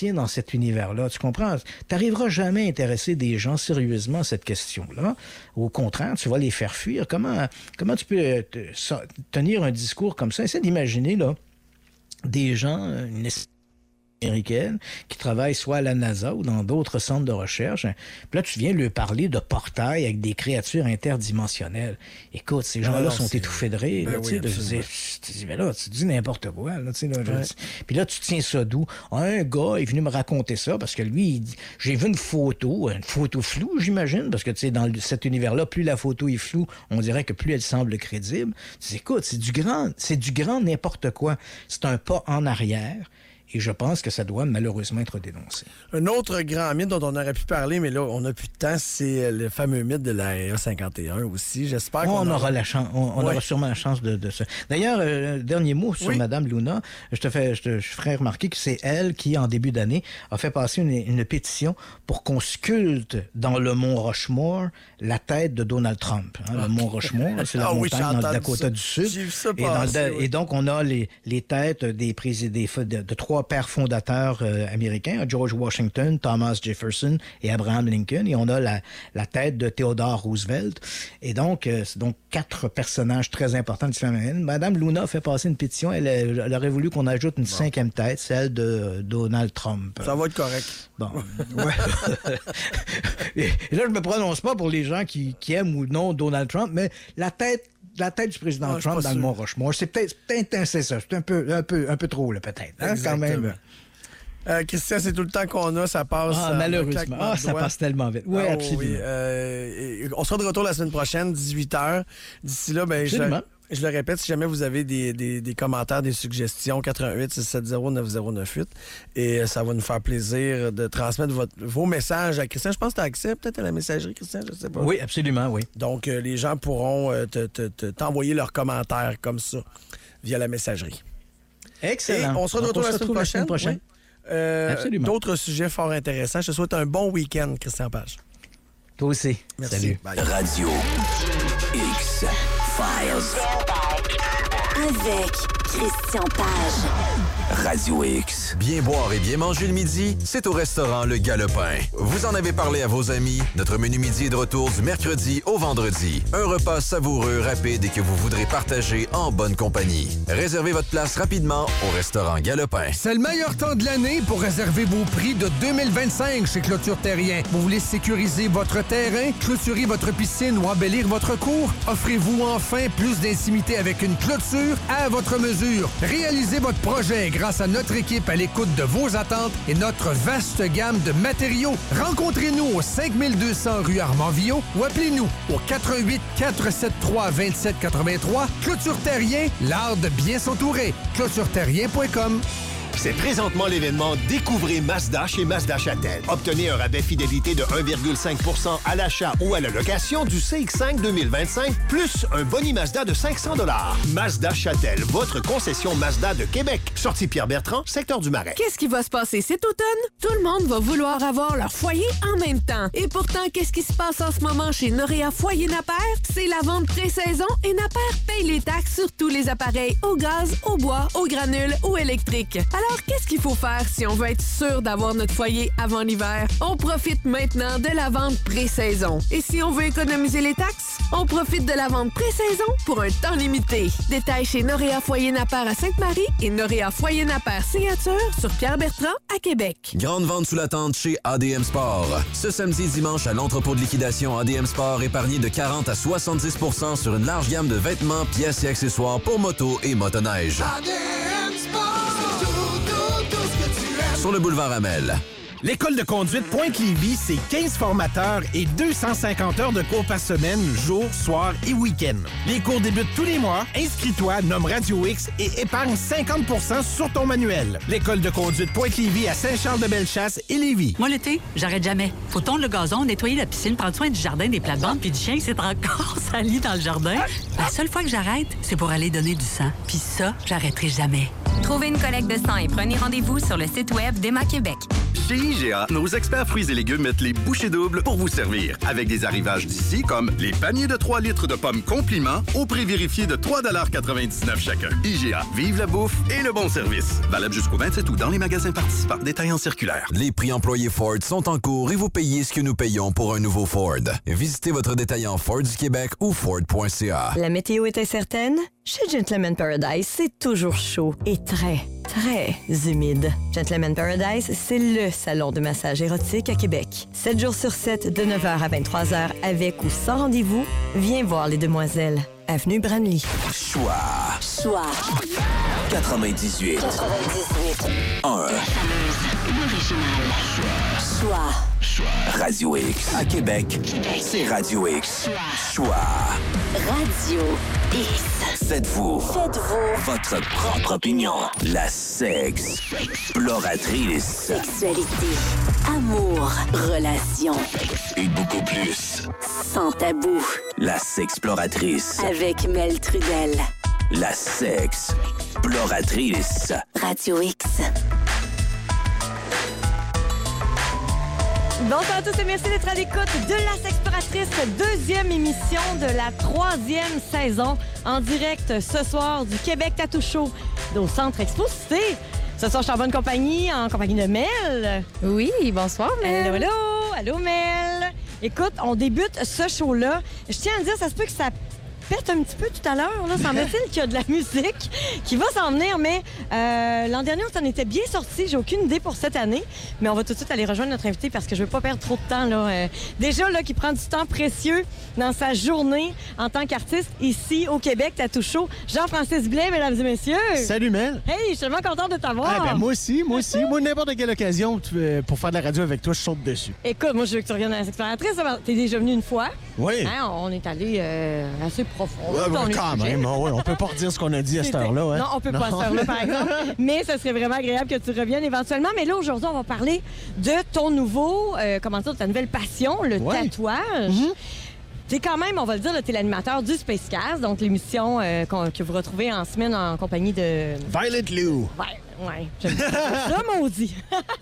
politicien dans cet univers-là. Tu comprends? Tu n'arriveras jamais à intéresser des gens sérieusement à cette question-là. Au contraire, tu vas les faire fuir. Comment tu peux tenir un discours comme ça? Essaie d'imaginer, là, des gens, une américaine qui travaillent soit à la NASA ou dans d'autres centres de recherche. Puis là, tu viens leur parler de portails avec des créatures interdimensionnelles. Écoute, ces gens-là sont étouffés de rire. Ben tu dis n'importe quoi. Là, puis là, tu tiens ça d'où? Un gars est venu me raconter ça parce que lui, il dit, j'ai vu une photo floue, j'imagine, parce que dans cet univers-là, plus la photo est floue, on dirait que plus elle semble crédible. Tu dis, écoute, c'est du grand n'importe quoi. C'est un pas en arrière. Et je pense que ça doit malheureusement être dénoncé. Un autre grand mythe dont on aurait pu parler, mais là, on n'a plus de temps, c'est le fameux mythe de l'Area 51 aussi. J'espère qu'on aura la chance. On aura sûrement la chance de ça. D'ailleurs, dernier mot sur Mme Luna. Je ferai remarquer que c'est elle qui, en début d'année, a fait passer une pétition pour qu'on sculpte dans le mont Rushmore la tête de Donald Trump. Le mont Rushmore, c'est la montagne dans le Dakota du Sud. J'ai vu ça passer, et donc, on a les têtes de trois pères fondateurs américains, George Washington, Thomas Jefferson et Abraham Lincoln, et on a la tête de Theodore Roosevelt. Et donc, c'est donc 4 personnages très importants de l'histoire américaine. Madame Luna a fait passer une pétition. Elle aurait voulu qu'on ajoute une 5e tête, celle de Donald Trump. Ça va être correct. Bon, ouais. Et là, je me prononce pas pour les gens qui aiment ou non Donald Trump, mais la tête du président Trump dans le Mont Rushmore, c'est peut-être c'est ça. C'est un peu trop, là, peut-être. Hein, quand même. Christian, c'est tout le temps qu'on a, ça passe. Malheureusement. Ça passe tellement vite. Oui, absolument. On sera de retour la semaine prochaine, 18h. D'ici là, je le répète, si jamais vous avez des commentaires, des suggestions, 88-670-9098. Et ça va nous faire plaisir de transmettre vos messages à Christian. Je pense que tu as accès peut-être à la messagerie, Christian, je sais pas. Oui, absolument, oui. Donc, les gens pourront t'envoyer leurs commentaires comme ça via la messagerie. Excellent. Et on sera de retour la semaine prochaine. Absolument. D'autres sujets fort intéressants. Je te souhaite un bon week-end, Christian Page. Toi aussi. Merci. Salut. Bye. Radio X Files. Avec Christian Page. Radio X. Bien boire et bien manger le midi, c'est au restaurant Le Galopin. Vous en avez parlé à vos amis. Notre menu midi est de retour du mercredi au vendredi. Un repas savoureux, rapide et que vous voudrez partager en bonne compagnie. Réservez votre place rapidement au restaurant Galopin. C'est le meilleur temps de l'année pour réserver vos prix de 2025 chez Clôture Terrien. Vous voulez sécuriser votre terrain, clôturer votre piscine ou embellir votre cour? Offrez-vous enfin plus d'intimité avec une clôture à votre mesure. Réalisez votre projet grâce à notre équipe à l'écoute de vos attentes et notre vaste gamme de matériaux. Rencontrez-nous au 5200 rue Armand-Villot ou appelez-nous au 88 473 2783. Clôture Terrien, l'art de bien s'entourer. clôtureterrien.com. C'est présentement l'événement Découvrez Mazda chez Mazda Châtel. Obtenez un rabais fidélité de 1,5 % à l'achat ou à la location du CX-5 2025, plus un boni Mazda de 500 $. Mazda Châtel, votre concession Mazda de Québec. Sortie Pierre-Bertrand, secteur du Marais. Qu'est-ce qui va se passer cet automne? Tout le monde va vouloir avoir leur foyer en même temps. Et pourtant, qu'est-ce qui se passe en ce moment chez Noréa Foyer Napper? C'est la vente pré-saison et Napper paye les taxes sur tous les appareils au gaz, au bois, au granule ou électrique. Alors, qu'est-ce qu'il faut faire si on veut être sûr d'avoir notre foyer avant l'hiver? On profite maintenant de la vente pré-saison. Et si on veut économiser les taxes, on profite de la vente pré-saison pour un temps limité. Détails chez Noréa Foyer Napper à Sainte-Marie et Noréa Foyer Napper Signature sur Pierre-Bertrand à Québec. Grande vente sous la tente chez ADM Sport. Ce samedi et dimanche à l'entrepôt de liquidation ADM Sport, épargnez de 40 à 70 % sur une large gamme de vêtements, pièces et accessoires pour moto et motoneige. ADM Sport. Sur le boulevard Amel. L'École de conduite Pointe-Lévis, c'est 15 formateurs et 250 heures de cours par semaine, jour, soir et week-end. Les cours débutent tous les mois. Inscris-toi, nomme Radio X et épargne 50 % sur ton manuel. L'École de conduite Pointe-Lévis à Saint-Charles-de-Bellechasse et Lévis. Moi, l'été, j'arrête jamais. Faut tondre le gazon, nettoyer la piscine, prendre soin du jardin, des plates-bandes puis du chien qui s'est encore sali dans le jardin. La seule fois que j'arrête, c'est pour aller donner du sang. Puis ça, j'arrêterai jamais. Trouvez une collecte de sang et prenez rendez-vous sur le site web d'Emma Québec. Chez IGA, nos experts fruits et légumes mettent les bouchées doubles pour vous servir. Avec des arrivages d'ici, comme les paniers de 3 litres de pommes Compliment au prix vérifié de 3,99 chacun. IGA, vive la bouffe et le bon service. Valable jusqu'au 27 août dans les magasins participants. Détails en circulaire. Les prix employés Ford sont en cours et vous payez ce que nous payons pour un nouveau Ford. Visitez votre détaillant Ford du Québec ou Ford.ca. La météo est incertaine? Chez Gentleman Paradise, c'est toujours chaud et très humide. Gentleman Paradise, c'est le salon de massage érotique à Québec. 7 jours sur 7, de 9h à 23h, avec ou sans rendez-vous, viens voir les demoiselles. Avenue Branly. Choix. 98. 1. Choix. Radio X. À Québec, c'est Radio X. Choix. Radio X. Faites-vous votre propre opinion. La sexploratrice. Sexualité. Amour. Relations. Et beaucoup plus. Sans tabou. La sexploratrice. Avec Mel Trudel. La sexploratrice. Radio X. Bonsoir à tous et merci d'être à l'écoute de La Sexploratrice, deuxième émission de la 3e saison, en direct ce soir du Québec Tattoo Show au Centre Expo Cité. Ce soir, je suis en bonne compagnie, en compagnie de Mel. Oui, bonsoir, Mel. Allô, Mel. Écoute, on débute ce show-là. Je tiens à dire, ça se peut que ça pète un petit peu tout à l'heure. Là, semble-t-il qu'il y a de la musique qui va s'en venir, mais l'an dernier, on s'en était bien sorti. J'ai aucune idée pour cette année, mais on va tout de suite aller rejoindre notre invité parce que je veux pas perdre trop de temps. Là. Déjà, là, qui prend du temps précieux dans sa journée en tant qu'artiste ici au Québec, Tattoo Show. Jean-Francis Blais, mesdames et messieurs. Salut, Mel. Hey, je suis tellement contente de t'avoir. Moi aussi. Moi, n'importe quelle occasion pour faire de la radio avec toi, je saute dessus. Écoute, moi, je veux que tu reviennes à La Sexploratrice. T'es déjà venu une fois. Oui. Hein, on est allé assez profond. Quand même, on peut pas redire ce qu'on a dit à cette heure-là. Hein? Non, on peut pas à cette heure-là, par exemple. Mais ce serait vraiment agréable que tu reviennes éventuellement. Mais là, aujourd'hui, on va parler de ton nouveau, de ta nouvelle passion, le tatouage. Mm-hmm. T'es quand même, on va le dire, t'es l'animateur du Spacecast, donc l'émission que vous retrouvez en semaine en compagnie de... Violet Lou. Ouais, j'aime ça, maudit.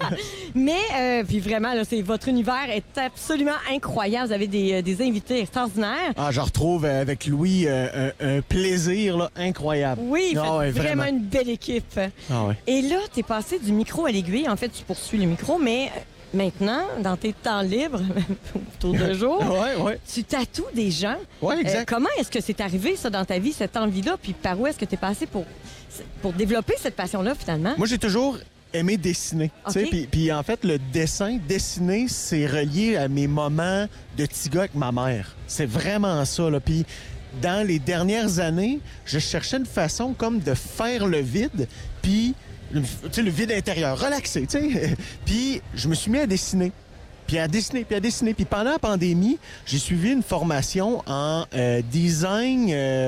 Mais, puis vraiment, là, votre univers est absolument incroyable. Vous avez des invités extraordinaires. Ah, je retrouve avec Louis un plaisir là, incroyable. Oui, vraiment une belle équipe. Ah, ouais. Et là, t'es passé du micro à l'aiguille. En fait, tu poursuis le micro, mais... Maintenant, dans tes temps libres, autour de jour, tu tatoues des gens. Oui, exact. Comment est-ce que c'est arrivé, ça, dans ta vie, cette envie-là? Puis par où est-ce que tu es passé pour développer cette passion-là, finalement? Moi, j'ai toujours aimé dessiner. Okay. Puis en fait, le dessiner, c'est relié à mes moments de petit gars avec ma mère. C'est vraiment ça, là. Puis dans les dernières années, je cherchais une façon comme de faire le vide, puis... le vide intérieur, relaxé, tu sais. Puis je me suis mis à dessiner. Puis pendant la pandémie, j'ai suivi une formation en design,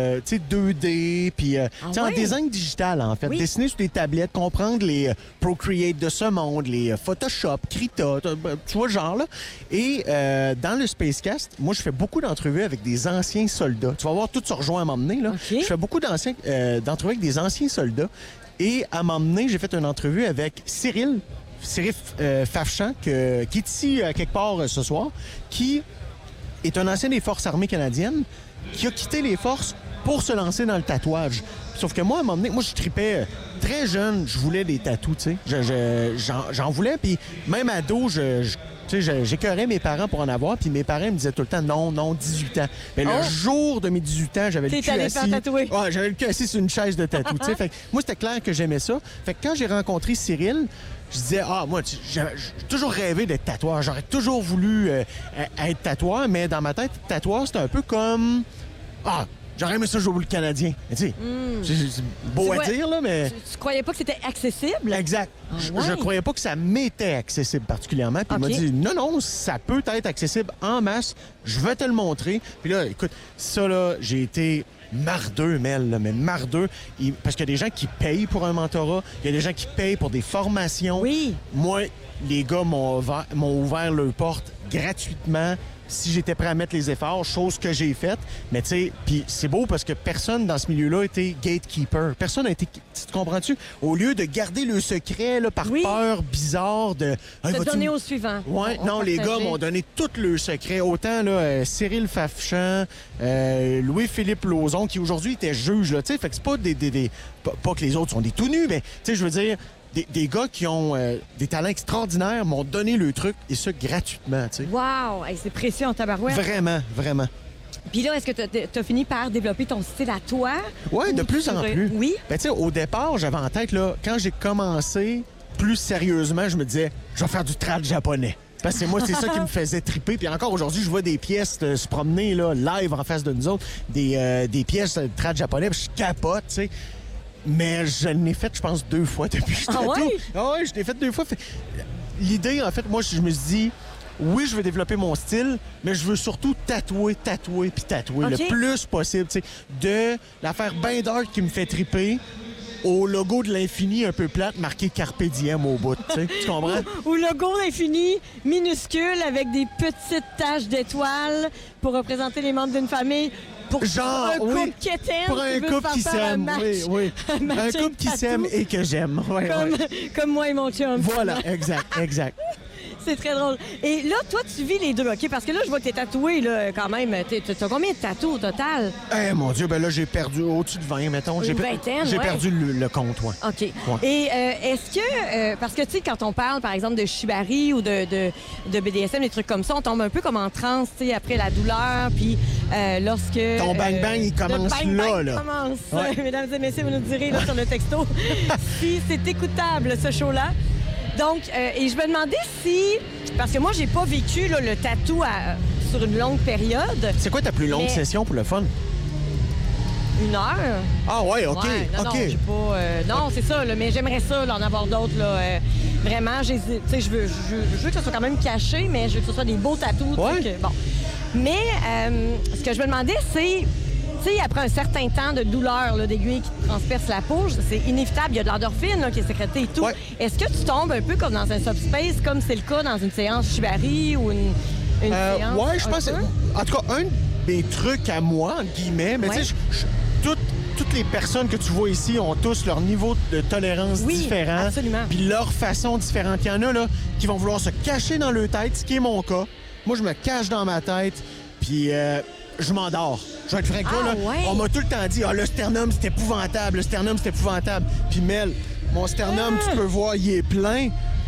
2D, puis en design digital, en fait. Oui. Dessiner sur des tablettes, comprendre les Procreate de ce monde, les Photoshop, Krita, tu vois le genre, là. Et dans le Spacecast, moi, je fais beaucoup d'entrevues avec des anciens soldats. Tu vas voir, tout se rejoint à m'emmener, là. Okay. Je fais beaucoup d'entrevues avec des anciens soldats. Et à m'emmener, j'ai fait une entrevue avec Cyril Fafchan, qui est ici quelque part ce soir, qui est un ancien des Forces armées canadiennes, qui a quitté les forces pour se lancer dans le tatouage. Sauf que moi, à un moment donné, je tripais très jeune, je voulais des tatous, tu sais. J'en voulais, puis même ado, j'écœurais mes parents pour en avoir, puis mes parents me disaient tout le temps non, 18 ans. Mais le jour de mes 18 ans, j'avais le cul assis. Ouais, j'avais le cul assis sur une chaise de tatou. Fait que moi, c'était clair que j'aimais ça. Fait que quand j'ai rencontré Cyril, je disais, moi, j'ai toujours rêvé d'être tatoueur. J'aurais toujours voulu être tatoueur, mais dans ma tête, tatoueur, c'était un peu comme... J'aurais aimé ça jouer le Canadien. Tu sais, c'est beau à dire, là, mais... Tu croyais pas que c'était accessible? Exact. Je croyais pas que ça m'était accessible particulièrement. Puis il m'a dit, non, ça peut être accessible en masse. Je vais te le montrer. Puis là, écoute, ça, là, j'ai été mardeux, Mel, là, mais mardeux. Parce qu'il y a des gens qui payent pour un mentorat. Il y a des gens qui payent pour des formations. Oui. Moi, les gars m'ont ouvert leurs portes gratuitement si j'étais prêt à mettre les efforts, chose que j'ai faite. Mais tu sais, puis c'est beau parce que personne dans ce milieu-là était gatekeeper. Personne n'a été... Tu comprends-tu? Au lieu de garder le secret là, par peur bizarre de... Se donner au suivant. Ouais, non, les gars m'ont donné tout le secret. Autant là, Cyril Fafchan, Louis-Philippe Lauzon, qui aujourd'hui était juge. Là, fait que c'est pas pas que les autres sont des tout nus, mais tu sais, je veux dire... Des gars qui ont des talents extraordinaires m'ont donné le truc, et ça gratuitement, tu sais. Wow! Hey, c'est précieux en tabarouette. Vraiment, vraiment. Puis là, est-ce que tu as fini par développer ton style à toi? Oui, de plus en plus. Oui? Ben, tu sais, au départ, j'avais en tête, là, quand j'ai commencé plus sérieusement, je me disais, je vais faire du trad japonais. Parce que moi, c'est ça qui me faisait triper. Puis encore aujourd'hui, je vois des pièces se promener là, live en face de nous autres, des pièces de trad japonais, puis je capote, tu sais. Mais je l'ai fait, je pense, 2 fois depuis que je tatoue. Ouais? Ah ouais, je l'ai fait 2 fois. L'idée, en fait, moi, je me suis dit, oui, je veux développer mon style, mais je veux surtout tatouer le plus possible. Tu sais, de l'affaire bien dark qui me fait triper au logo de l'infini un peu plate marqué Carpe Diem au bout. Tu comprends? Ou logo d'infini minuscule avec des petites taches d'étoiles pour représenter les membres d'une famille. Pour un couple quétaine, pour un couple qui s'aime, oui. Un couple qui s'aime et que j'aime. Ouais, comme moi et mon chum. Voilà, exact. C'est très drôle. Et là, toi, tu vis les deux, OK? Parce que là, je vois que t'es tatoué, là, quand même. T'as combien de tatous au total? Eh, mon Dieu, ben là, j'ai perdu au-dessus de 20, mettons. Une vingtaine, J'ai perdu le compte, ouais. OK. Ouais. Et est-ce que... parce que, tu sais, quand on parle, par exemple, de shibari ou de BDSM, des trucs comme ça, on tombe un peu comme en transe, tu sais, après la douleur, puis lorsque... Ton bang-bang, il commence là. Commence. Ouais. Mesdames et messieurs, vous nous direz là, sur le texto si c'est écoutable, ce show-là. Donc, et je me demandais si... Parce que moi, j'ai pas vécu là, le tatou sur une longue période. C'est quoi ta plus longue session pour le fun? 1 heure. Ah ouais, OK. Ouais, non, OK. Non, j'ai pas... non, c'est ça, là, mais j'aimerais ça, là, en avoir d'autres. Là, vraiment, je veux que ça soit quand même caché, mais je veux que ce soit des beaux tatous. Ouais. Bon. Mais ce que je me demandais, c'est... Tu sais, après un certain temps de douleur, d'aiguille qui transperce la peau, c'est inévitable. Il y a de l'endorphine là, qui est sécrétée et tout. Ouais. Est-ce que tu tombes un peu comme dans un subspace, comme c'est le cas dans une séance shibari ou une séance? Ouais, je pense... En tout cas, un des trucs à moi, entre guillemets, mais tu sais, toutes les personnes que tu vois ici ont tous leur niveau de tolérance différent. Absolument. Puis leur façon différente. Il y en a là qui vont vouloir se cacher dans leur tête, ce qui est mon cas. Moi, je me cache dans ma tête, puis... je m'endors. Je vais être franc, là. Ouais. On m'a tout le temps dit, le sternum, c'est épouvantable. Le sternum, c'est épouvantable. Puis Mel, mon sternum, tu peux voir, il est plein.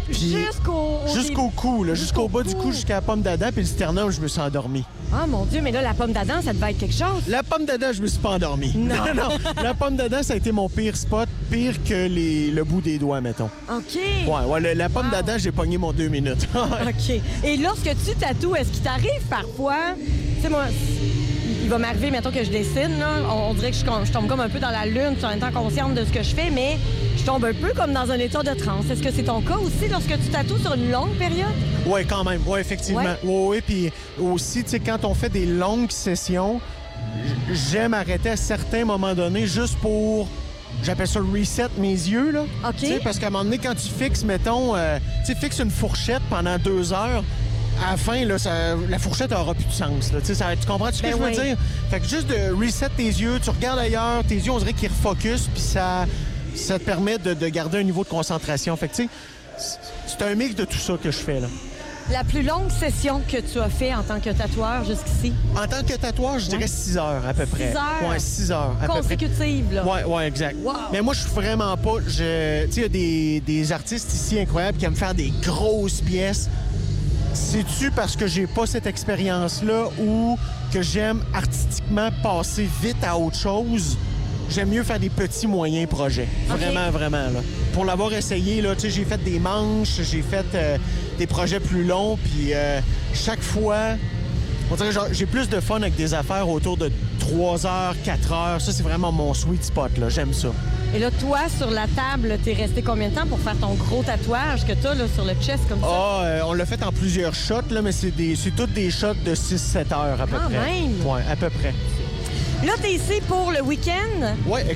Jusqu'au cou, là. Jusqu'au bas du cou, jusqu'à la pomme d'Adam. Puis le sternum, je me suis endormi. Ah, mon Dieu, mais là, la pomme d'Adam, ça devait être quelque chose. La pomme d'Adam, je me suis pas endormi. Non. Non. La pomme d'Adam, ça a été mon pire spot. Pire que le bout des doigts, mettons. OK. Ouais, la pomme d'Adam, j'ai pogné mon 2 minutes. OK. Et lorsque tu tatoues, est-ce qu'il t'arrive parfois... Tu sais, moi... Il va m'arriver, mettons, que je dessine, là. On dirait que je tombe comme un peu dans la lune, en étant consciente de ce que je fais, mais je tombe un peu comme dans un état de transe. Est-ce que c'est ton cas aussi lorsque tu tatoues sur une longue période? Oui, quand même. Oui, effectivement. Oui, puis aussi, tu sais, quand on fait des longues sessions, j'aime arrêter à certains moments donnés juste pour... J'appelle ça reset mes yeux, là. OK. Tu sais, parce qu'à un moment donné, quand tu fixes, mettons... tu fixes une fourchette pendant 2 heures... À la fin, là, la fourchette n'aura plus de sens. Là. Tu comprends ce que je veux dire? Fait que juste de reset tes yeux, tu regardes ailleurs, tes yeux, on dirait qu'ils refocusent, puis ça te permet de garder un niveau de concentration. Fait que, tu sais, c'est un mix de tout ça que je fais, là. La plus longue session que tu as fait en tant que tatoueur jusqu'ici? En tant que tatoueur, je dirais 6 heures à peu près. 6 heures? Ouais, 6 heures à peu près. Consécutives, là? Ouais, exact. Wow. Mais moi, je suis vraiment pas... Tu sais, il y a des artistes ici incroyables qui aiment faire des grosses pièces. C'est-tu parce que j'ai pas cette expérience-là ou que j'aime artistiquement passer vite à autre chose? J'aime mieux faire des petits moyens projets. Vraiment, vraiment, là. Pour l'avoir essayé, là, tu sais, j'ai fait des manches, j'ai fait des projets plus longs, puis chaque fois, on dirait genre, j'ai plus de fun avec des affaires autour de 3 heures, 4 heures. Ça, c'est vraiment mon sweet spot, là. J'aime ça. Et là, toi, sur la table, t'es resté combien de temps pour faire ton gros tatouage que t'as là, sur le chest comme ça? On l'a fait en plusieurs shots, là, mais c'est toutes des shots de 6-7 heures à peu près. Quand même! Oui, à peu près. Là, t'es ici pour le week-end. Oui, exact.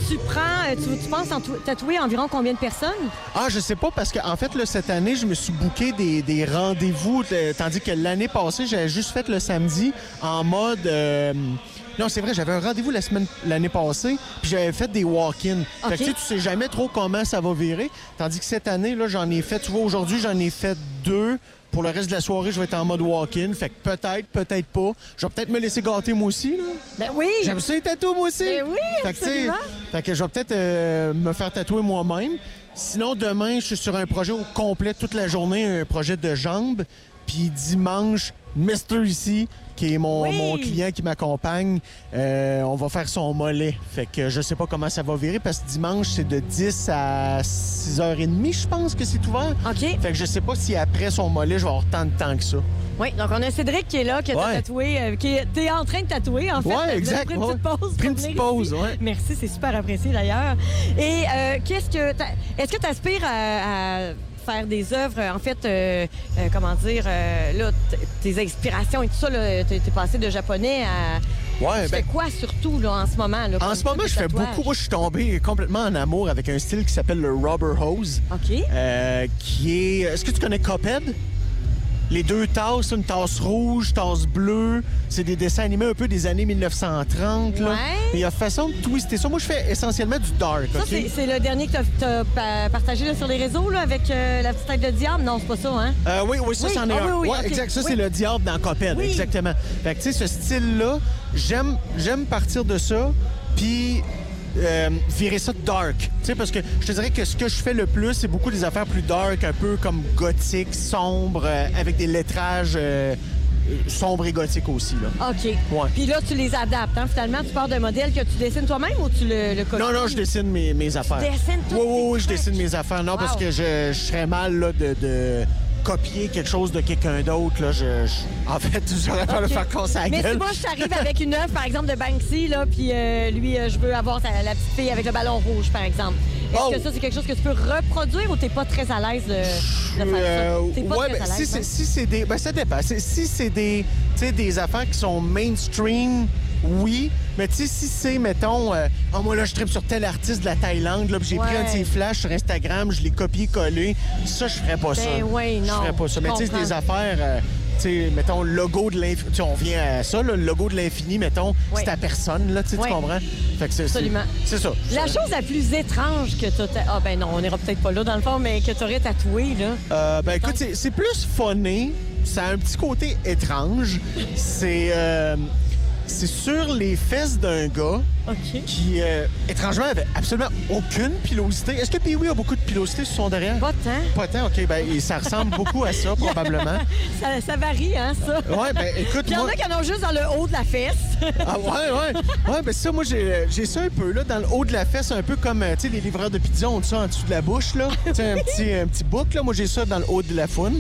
tu penses tatouer environ combien de personnes? Ah, je sais pas, parce qu'en fait, là, cette année, je me suis booké des rendez-vous, tandis que l'année passée, j'avais juste fait le samedi en mode... Non, c'est vrai, j'avais un rendez-vous l'année passée, puis j'avais fait des walk-in. Okay. Fait que tu sais jamais trop comment ça va virer. Tandis que cette année, là, j'en ai fait, tu vois, aujourd'hui, j'en ai fait 2. Pour le reste de la soirée, je vais être en mode walk-in. Fait que peut-être pas. Je vais peut-être me laisser gâter moi aussi, là. Ben oui! J'aime ça les tatous, moi aussi! Ben oui, absolument! Fait que je vais peut-être me faire tatouer moi-même. Sinon, demain, je suis sur un projet au complet toute la journée, un projet de jambes. Puis dimanche, Mr. ici, qui est mon client qui m'accompagne, on va faire son mollet. Fait que je sais pas comment ça va virer parce que dimanche, c'est de 10 à 6h30, je pense que c'est ouvert. OK. Fait que je sais pas si après son mollet, je vais avoir tant de temps que ça. Oui, donc on a Cédric qui est là, qui a tatoué, t'es en train de tatouer, en fait. Oui, exact. Pris une petite pause. Ouais. Merci, c'est super apprécié d'ailleurs. Et est-ce que tu aspires à faire des œuvres, en fait, là, tes inspirations et tout ça, t'es passé de japonais à... Ouais, tu fais quoi surtout là, en ce moment? Là, en ce moment, je fais beaucoup. Moi, je suis tombé complètement en amour avec un style qui s'appelle le rubber hose. OK. Qui est... Est-ce que tu connais Cuphead? Les 2 tasses, une tasse rouge, tasse bleue. C'est des dessins animés un peu des années 1930. Là. Ouais. Il y a façon de twister ça. Moi, je fais essentiellement du dark. Ça, okay? c'est le dernier que tu as partagé là, sur les réseaux là, avec la petite tête de diable? Non, c'est pas ça, hein? Oui, ça, c'en est un. Oui, ouais, okay. Exact. Ça, c'est le diable dans Cuphead. Oui. Exactement. Fait que, tu sais, ce style-là, j'aime partir de ça. Puis... virer ça dark, tu sais, parce que je te dirais que ce que je fais le plus, c'est beaucoup des affaires plus dark, un peu comme gothique, sombre, avec des lettrages sombres et gothiques aussi, là. OK. Ouais. Puis là, tu les adaptes, hein? Finalement, tu pars d'un modèle que tu dessines toi-même ou tu le copies? Non, je dessine mes affaires. Tu dessines tout? Oui, je dessine mes affaires. Non, parce que je serais mal, là, de copier quelque chose de quelqu'un d'autre, là, en fait, j'aurais peur de faire casser la gueule. Mais si moi, je t'arrive avec une œuvre, par exemple, de Banksy, là, puis lui, je veux avoir la petite fille avec le ballon rouge, par exemple. Est-ce que ça, c'est quelque chose que tu peux reproduire ou t'es pas très à l'aise de faire ça? T'es pas très à l'aise, si c'est des... Ben, ça dépend. Si c'est des affaires qui sont mainstream, oui. Mais tu sais, si c'est, mettons, moi, là, je tripe sur tel artiste de la Thaïlande, là, puis j'ai pris un de ses flashs sur Instagram, je l'ai copié-collé, ça, je ferais pas ça. Oui, non. Je ferais pas ça. Mais tu sais, des affaires... tu sais, mettons, logo de l'infini. On vient à ça, là, le logo de l'infini, mettons, c'est ta personne, là, tu comprends? Fait que absolument. C'est ça. La chose la plus étrange que tu as... Ah, ben non, on n'ira peut-être pas là, dans le fond, mais que tu aurais tatoué, là. Ben écoute, c'est plus funné. Ça a un petit côté étrange. C'est sur les fesses d'un gars qui, étrangement, avait absolument aucune pilosité. Est-ce que Pee-wee a beaucoup de pilosité sur son derrière? Pas tant. Pas tant, OK. Ben, ça ressemble beaucoup à ça, probablement. Ça varie, hein, ça? Ouais, ben écoute, puis il y en a qui en ont juste dans le haut de la fesse. Ah ouais. Ouais, ben ça, moi, j'ai ça un peu, là, dans le haut de la fesse, un peu comme, tu sais, les livreurs de pizza ont ça en dessous de la bouche, là. Tu sais, un petit bouc, là. Moi, j'ai ça dans le haut de la foune.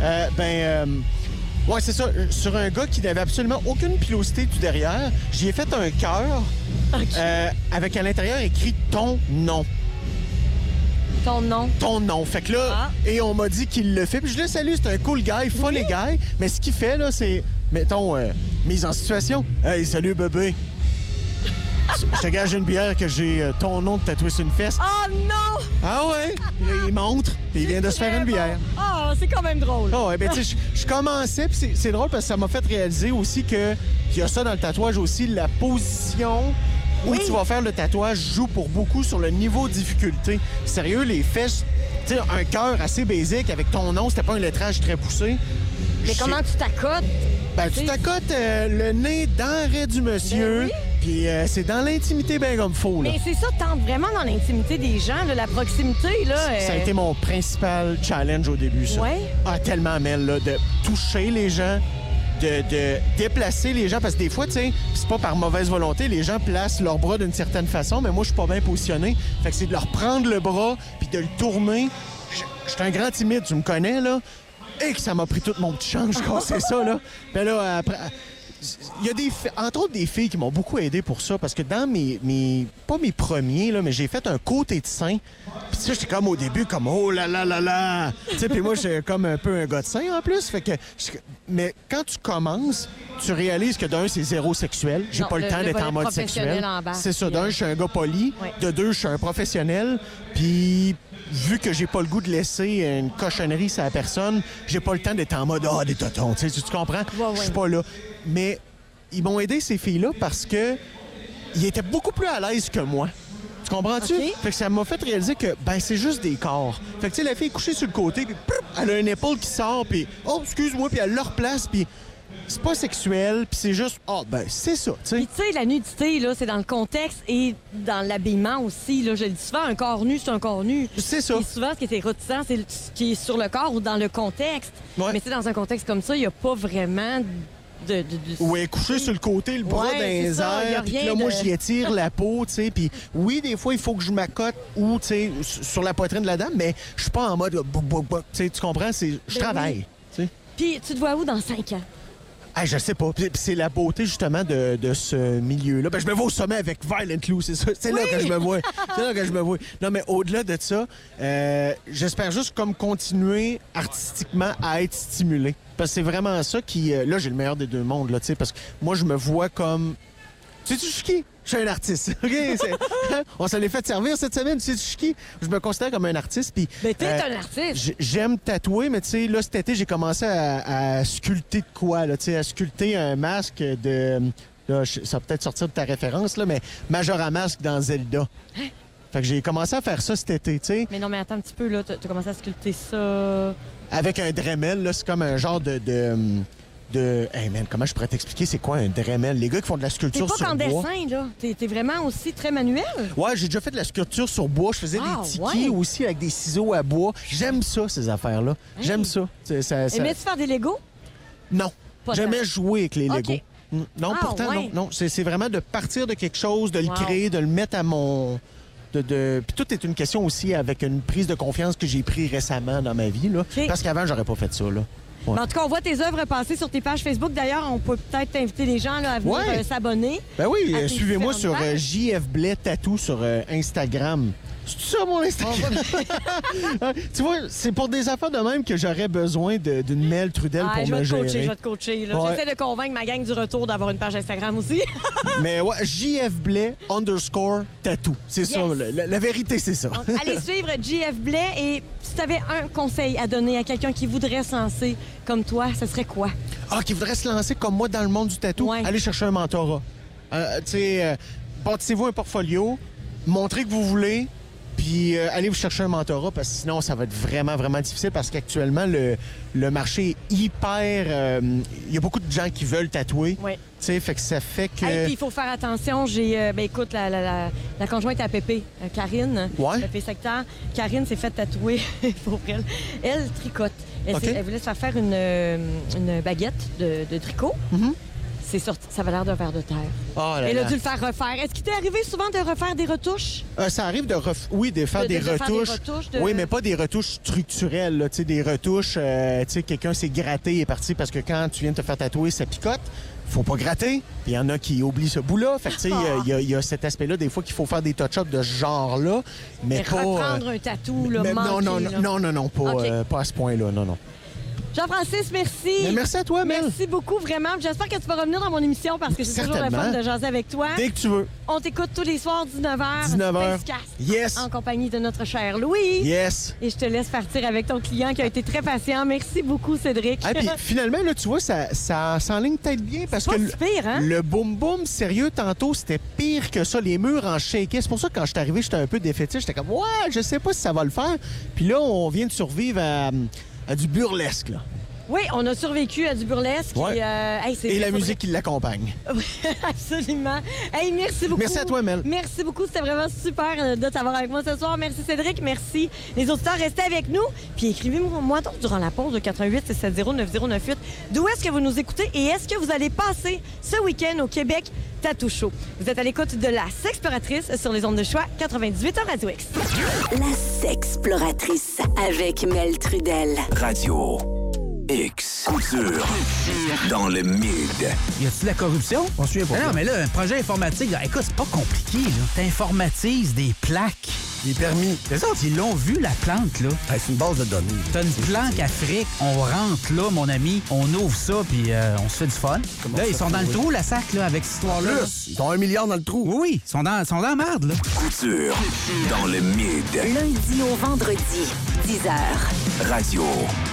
Ouais, c'est ça. Sur un gars qui n'avait absolument aucune pilosité du derrière, j'y ai fait un cœur avec à l'intérieur écrit « ton nom ». Ton nom. Ton nom. Fait que là, et on m'a dit qu'il le fait. Puis je le salue, c'est un cool guy, funny guy. Mais ce qu'il fait, là, c'est, mettons, mise en situation. « Hey, salut, bébé. Je te gage une bière que j'ai ton nom de tatoué sur une fesse. » Oh non! Ah ouais? Là, il montre, puis il vient de se faire une bière. Oh, c'est quand même drôle. Oh, ouais, ben tu sais, je commençais, puis c'est drôle parce que ça m'a fait réaliser aussi qu'il y a ça dans le tatouage aussi, la position où tu vas faire le tatouage joue pour beaucoup sur le niveau de difficulté. Sérieux, les fesses, tu sais, un cœur assez basique avec ton nom, c'était pas un lettrage très poussé. Mais comment tu t'accotes? Ben, tu t'accotes le nez dans l'arrêt du monsieur. Ben oui. Puis c'est dans l'intimité bien comme faux, là. Mais c'est ça, tente vraiment dans l'intimité des gens, là, la proximité, là. Ça a été mon principal challenge au début, ça. Ouais. Ah, tellement, Mel, là, de toucher les gens, de déplacer les gens. Parce que des fois, tu sais, c'est pas par mauvaise volonté, les gens placent leurs bras d'une certaine façon, mais moi, je suis pas bien positionné. Fait que c'est de leur prendre le bras puis de le tourner. Je suis un grand timide, tu me connais, là. Et que ça m'a pris tout mon petit change quand c'est ça, là. Ben là, après... il y a entre autres des filles qui m'ont beaucoup aidé pour ça, parce que dans pas mes premiers, là, mais j'ai fait un côté de sein. Puis ça, j'étais comme au début, comme oh là là là là. Tu sais, puis moi, j'étais comme un peu un gars de sein en plus. Fait que, mais quand tu commences, tu réalises que d'un, c'est zéro sexuel. J'ai pas le temps d'être en mode sexuel. C'est ça. D'un, je suis un gars poli. Ouais. De deux, je suis un professionnel. Puis vu que j'ai pas le goût de laisser une cochonnerie sur la personne, j'ai pas le temps d'être en mode des totons. Tu comprends? Ouais. Je suis pas là. Mais ils m'ont aidé, ces filles-là, parce que ils étaient beaucoup plus à l'aise que moi. Tu comprends-tu? Okay. Fait que ça m'a fait réaliser que, c'est juste des corps. Fait que, tu sais, la fille est couchée sur le côté, puis elle a une épaule qui sort, puis excuse-moi, puis elle le replace, puis c'est pas sexuel, puis c'est juste, c'est ça, tu sais. Puis, tu sais, la nudité, là, c'est dans le contexte et dans l'habillement aussi, là. Je le dis souvent, un corps nu, c'est un corps nu. C'est ça. Et souvent, ce qui est érotissant, c'est ce qui est sur le corps ou dans le contexte. Ouais. Mais, tu sais, dans un contexte comme ça, il n'y a pas vraiment Oui, couché sur le côté, le bras dans les airs, puis là, moi, j'y étire la peau, tu sais, puis oui, des fois, il faut que je m'accote ou, tu sais, sur la poitrine de la dame, mais je suis pas en mode tu sais, tu comprends? Je travaille, tu sais. Puis, tu te vois où dans 5 ans? Je sais pas. Puis c'est la beauté, justement, de ce milieu-là. Je me vois au sommet avec Violent Lou, c'est ça. C'est là que je me vois. C'est là que je me vois. Non, mais au-delà de ça, j'espère juste comme continuer artistiquement à être stimulé. Parce que c'est vraiment ça qui... là, j'ai le meilleur des deux mondes, là, tu sais, parce que moi, je me vois comme... Sais-tu, je suis qui? Je suis un artiste. OK? On s'en est fait servir cette semaine. Sais-tu, je suis qui? Je me considère comme un artiste. Puis, mais t'es un artiste. J'aime tatouer, mais tu sais, là, cet été, j'ai commencé à sculpter de quoi, là? Tu sais, à sculpter un masque de... Là, ça va peut-être sortir de ta référence, là, mais Majora Mask dans Zelda. Hein? Fait que j'ai commencé à faire ça cet été, tu sais. Mais non, mais attends un petit peu, là. T'as commencé à sculpter ça... Avec un Dremel, là. C'est comme un genre de... Hey man, comment je pourrais t'expliquer c'est quoi un Dremel? Les gars qui font de la sculpture sur bois. T'es pas qu'en dessin, là. T'es vraiment aussi très manuel. Ouais, j'ai déjà fait de la sculpture sur bois. Je faisais des tikis aussi avec des ciseaux à bois. J'aime ça, ces affaires-là. Hey. J'aime ça. Aimais-tu faire des Legos? Non. J'aimais jouer avec les Legos. Okay. Non, pourtant, non. C'est vraiment de partir de quelque chose, de le créer, de le mettre à mon... Puis tout est une question aussi avec une prise de confiance que j'ai pris récemment dans ma vie, là. Okay. Parce qu'avant, j'aurais pas fait ça, là. Ouais. En tout cas, on voit tes œuvres passer sur tes pages Facebook. D'ailleurs, on peut peut-être inviter les gens là, à venir s'abonner. Ben oui, suivez-moi sur JF Blais Tattoo sur Instagram. C'est ça, mon Instagram? Tu vois, c'est pour des affaires de même que j'aurais besoin d'une Mel Trudel pour me gérer. Je vais te coacher. J'essaie de convaincre ma gang du retour d'avoir une page Instagram aussi. Mais ouais, JF Blais _tattoo. C'est ça, la vérité, c'est ça. Donc, allez suivre JF Blais et si tu avais un conseil à donner à quelqu'un qui voudrait se lancer comme toi, ce serait quoi? Qui voudrait se lancer comme moi dans le monde du tatou? Ouais. Allez chercher un mentorat. Bâtissez-vous un portfolio, montrez que vous voulez, puis allez vous chercher un mentorat parce que sinon, ça va être vraiment, vraiment difficile parce qu'actuellement, le marché est hyper... Il y a beaucoup de gens qui veulent tatouer. Oui. Tu sais, fait que ça fait que... Et puis, il faut faire attention. J'ai... écoute, la conjointe à Pépé, Karine, Pépé Secteur. Karine s'est fait tatouer pour elle. Elle tricote. Elle voulait se faire une baguette de tricot. Mm-hmm. C'est sorti, ça avait l'air d'un verre de terre. Elle a dû le faire refaire. Est-ce qu'il t'est arrivé souvent de refaire des retouches? Ça arrive de faire des retouches. Oui, mais pas des retouches structurelles. Là. Des retouches, quelqu'un s'est gratté et est parti parce que quand tu viens de te faire tatouer, ça picote. Faut pas gratter. Il y en a qui oublient ce bout-là. Fait que, il y a cet aspect-là, des fois, qu'il faut faire des touch-ups de ce genre-là. Mais pas... reprendre un tatou, là, non, pas à ce point-là, non. Jean-Francis, merci. Mais merci à toi, Mel. Merci beaucoup, vraiment. J'espère que tu vas revenir dans mon émission parce que c'est toujours le fun de jaser avec toi. Dès que tu veux. On t'écoute tous les soirs, 19h. 19h. Yes. En compagnie de notre cher Louis. Yes. Et je te laisse partir avec ton client qui a été très patient. Merci beaucoup, Cédric. Puis finalement, là, tu vois, ça s'enligne peut-être bien parce que pire, hein? Le boum-boum, sérieux, tantôt, c'était pire que ça. Les murs en shakeaient. C'est pour ça que quand je suis arrivé, j'étais un peu défaitiste. J'étais comme, je sais pas si ça va le faire. Puis là, on vient de survivre à du burlesque, là. Oui, on a survécu à du burlesque. Ouais. Et la musique qui l'accompagne. Oui, absolument. Hey, merci beaucoup. Merci à toi, Mel. Merci beaucoup. C'était vraiment super de t'avoir avec moi ce soir. Merci, Cédric. Merci. Les auditeurs, restez avec nous. Puis écrivez-moi donc durant la pause de 88-670-9098 d'où est-ce que vous nous écoutez et est-ce que vous allez passer ce week-end au Québec Tattoo Show. Vous êtes à l'écoute de La Sexploratrice sur les ondes de choix 98 à Radio X. La Sexploratrice avec Mel Trudel. Radio X. Couture. Dans le mid. Y a-tu de la corruption? On suit pas. Non, mais là, un projet informatique, là, écoute, c'est pas compliqué, là. T'informatises des plaques. Des permis. Les autres, ils l'ont vu, la plante, là. Hey, c'est une base de données. T'as une planque Afrique, on rentre là, mon ami, on ouvre ça, puis on se fait du fun. Là, ils sont dans le trou, la sac, là, avec cette histoire-là. Ils sont 1 milliard dans le trou. Oui, ils sont dans la merde, là. Couture. Dans le mid. Lundi au vendredi, 10h. Radio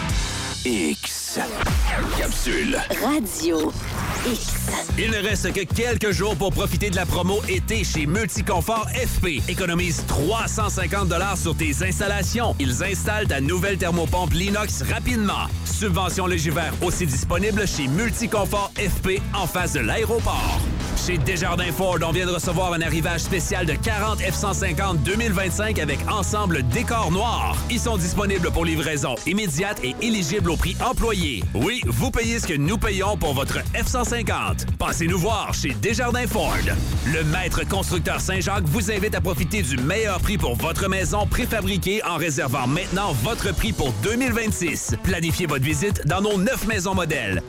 X. Capsule. Radio X. Il ne reste que quelques jours pour profiter de la promo été chez Multiconfort FP. Économise 350 $ sur tes installations. Ils installent ta nouvelle thermopompe Linox rapidement. Subvention légivère aussi disponible chez Multiconfort FP en face de l'aéroport. Chez Desjardins Ford, on vient de recevoir un arrivage spécial de 40 F-150 2025 avec ensemble décor noir. Ils sont disponibles pour livraison immédiate et éligibles au prix employé. Oui, vous payez ce que nous payons pour votre F-150. Passez nous voir chez Desjardins Ford. Le maître constructeur Saint-Jacques vous invite à profiter du meilleur prix pour votre maison préfabriquée en réservant maintenant votre prix pour 2026. Planifiez votre visite dans nos 9 maisons modèles.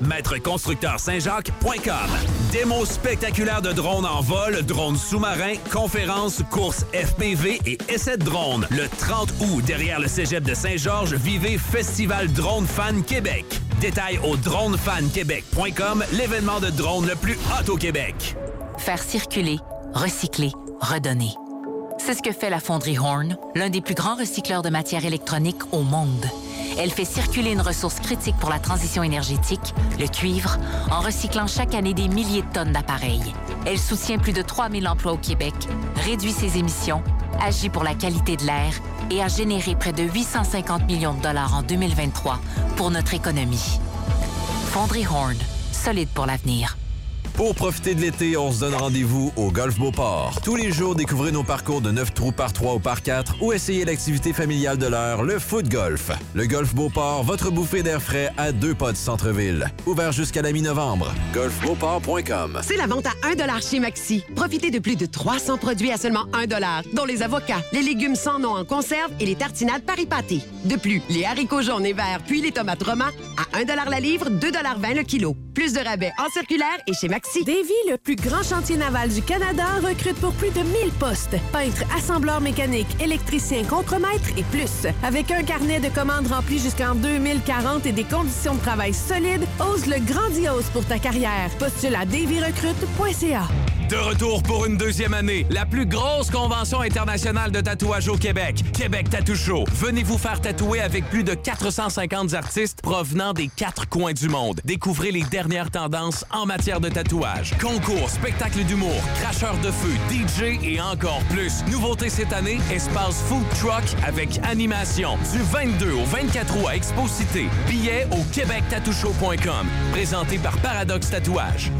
maîtreconstructeursaintjacques.com. Démo spectaculaire de drones en vol, drones sous-marins, conférences, courses FPV et essais de drones. Le 30 août, derrière le cégep de Saint-Georges, vivez Festival Drone Fan Québec. Détails au dronefanquebec.com, l'événement de drone le plus hot au Québec. Faire circuler, recycler, redonner. C'est ce que fait la Fonderie Horn, l'un des plus grands recycleurs de matières électroniques au monde. Elle fait circuler une ressource critique pour la transition énergétique, le cuivre, en recyclant chaque année des milliers de tonnes d'appareils. Elle soutient plus de 3000 emplois au Québec, réduit ses émissions, agit pour la qualité de l'air et a généré près de 850 millions de dollars en 2023 pour notre économie. Fonderie Horn, solide pour l'avenir. Pour profiter de l'été, on se donne rendez-vous au Golf Beauport. Tous les jours, découvrez nos parcours de 9 trous par 3 ou par 4 ou essayez l'activité familiale de l'heure, le foot golf. Le Golf Beauport, votre bouffée d'air frais à 2 pas du centre-ville. Ouvert jusqu'à la mi-novembre. golfbeauport.com. C'est la vente à 1 $ chez Maxi. Profitez de plus de 300 produits à seulement 1 $, dont les avocats, les légumes sans nom en conserve et les tartinades Paris-Pâté. De plus, les haricots jaunes et verts puis les tomates romains à 1 $ la livre, 2,20 $ le kilo. Plus de rabais en circulaire et chez Maxi. Davy, le plus grand chantier naval du Canada, recrute pour plus de 1000 postes. Peintre, assembleur mécanique, électricien, contremaître et plus. Avec un carnet de commandes rempli jusqu'en 2040 et des conditions de travail solides, ose le grandiose pour ta carrière. Postule à davyrecrute.ca. De retour pour une deuxième année, la plus grosse convention internationale de tatouage au Québec, Québec Tattoo Show. Venez vous faire tatouer avec plus de 450 artistes provenant des 4 coins du monde. Découvrez les dernières tendances en matière de tatouage. Concours, spectacles d'humour, cracheurs de feu, DJ et encore plus. Nouveauté cette année, espace food truck avec animation. Du 22 au 24 août à Expo Cité. Billets au québectattooshow.com. Présenté par Paradoxe Tatouage.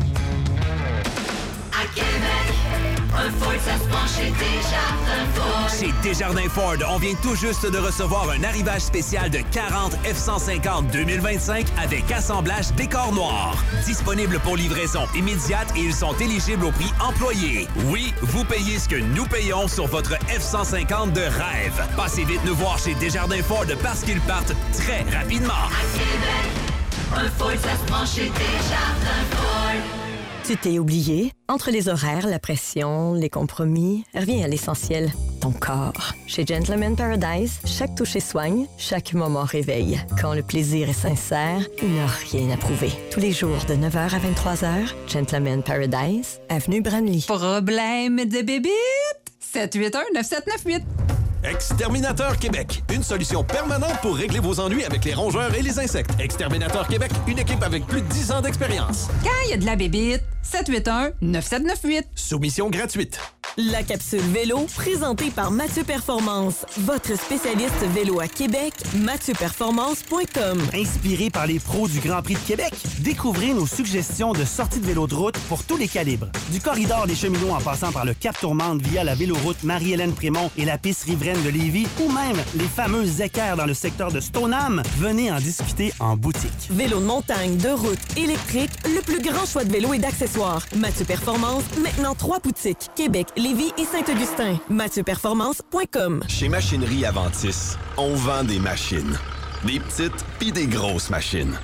À Québec, un Ford, ça se prend chez Desjardins Ford. Chez Desjardins Ford, on vient tout juste de recevoir un arrivage spécial de 40 F-150 2025 avec assemblage décor noir. Disponible pour livraison immédiate et ils sont éligibles au prix employé. Oui, vous payez ce que nous payons sur votre F-150 de rêve. Passez vite nous voir chez Desjardins Ford parce qu'ils partent très rapidement. À Québec, un Ford, ça se prend chez Desjardins Ford. Tu t'es oublié? Entre les horaires, la pression, les compromis, reviens à l'essentiel, ton corps. Chez Gentleman Paradise, chaque toucher soigne, chaque moment réveille. Quand le plaisir est sincère, il n'y a rien à prouver. Tous les jours de 9h à 23h, Gentleman Paradise, avenue Branly. Problème de bébite? 781-9798. Exterminateur Québec, une solution permanente pour régler vos ennuis avec les rongeurs et les insectes. Exterminateur Québec, une équipe avec plus de 10 ans d'expérience. Quand il y a de la bébite, 781-9798. Soumission gratuite. La capsule vélo, présentée par Mathieu Performance, votre spécialiste vélo à Québec, mathieuperformance.com. Inspiré par les pros du Grand Prix de Québec, découvrez nos suggestions de sorties de vélo de route pour tous les calibres. Du corridor des cheminots en passant par le Cap Tourmente via la véloroute Marie-Hélène Prémont et la piste riveraine de Lévis, ou même les fameux équerres dans le secteur de Stoneham, venez en discuter en boutique. Vélo de montagne, de route, électrique, le plus grand choix de vélos et d'accessoires. Mathieu Performance, maintenant 3 boutiques, Québec, Lévis et Saint-Augustin. MathieuPerformance.com. Chez Machinerie Aventis, on vend des machines. Des petites puis des grosses machines.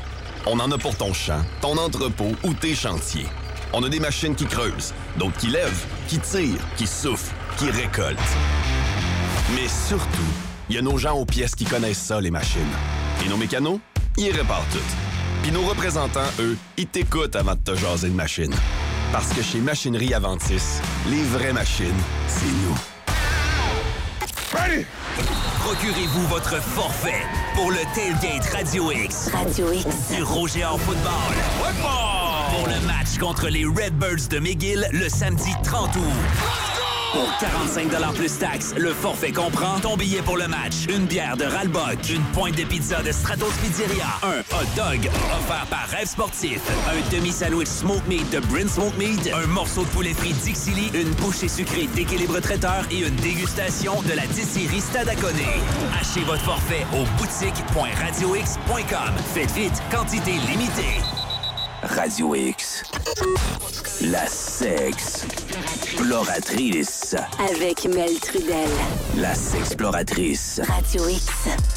On en a pour ton champ, ton entrepôt ou tes chantiers. On a des machines qui creusent, d'autres qui lèvent, qui tirent, qui soufflent, qui récoltent. Mais surtout, il y a nos gens aux pièces qui connaissent ça, les machines. Et nos mécanos, ils réparent tout. Puis nos représentants, eux, ils t'écoutent avant de te jaser de machine. Parce que chez Machinerie Aventis, les vraies machines, c'est nous. Ready? Procurez-vous votre forfait pour le tailgate Radio X. Radio X. Du Roger en football. Pour le match contre les Redbirds de McGill le samedi 30 août. Pour 45 $ plus taxes, le forfait comprend ton billet pour le match, une bière de Ralbock, une pointe de pizza de Stratos Pizzeria, un hot dog offert par Rêve Sportif, un demi-sandwich Smoke Meat de Brin Smoke Meat, un morceau de poulet frit Dixie Lee, une bouchée sucrée d'Équilibre Traiteur et une dégustation de la distillerie Stade à Côté. Achetez votre forfait au boutique.radiox.com. Faites vite, quantité limitée. Radio X. La sexploratrice. Avec Mel Trudel. La sexploratrice. Radio X.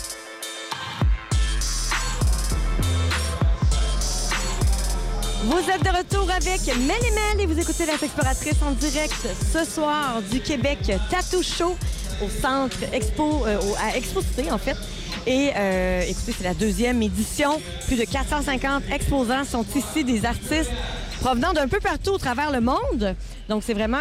Vous êtes de retour avec Mel et Mel et vous écoutez la sexploratrice en direct ce soir du Québec Tattoo Show au centre Expo, à Expo Cité en fait. Et écoutez, c'est la 2e édition. Plus de 450 exposants sont ici, des artistes provenant d'un peu partout au travers le monde. Donc, c'est vraiment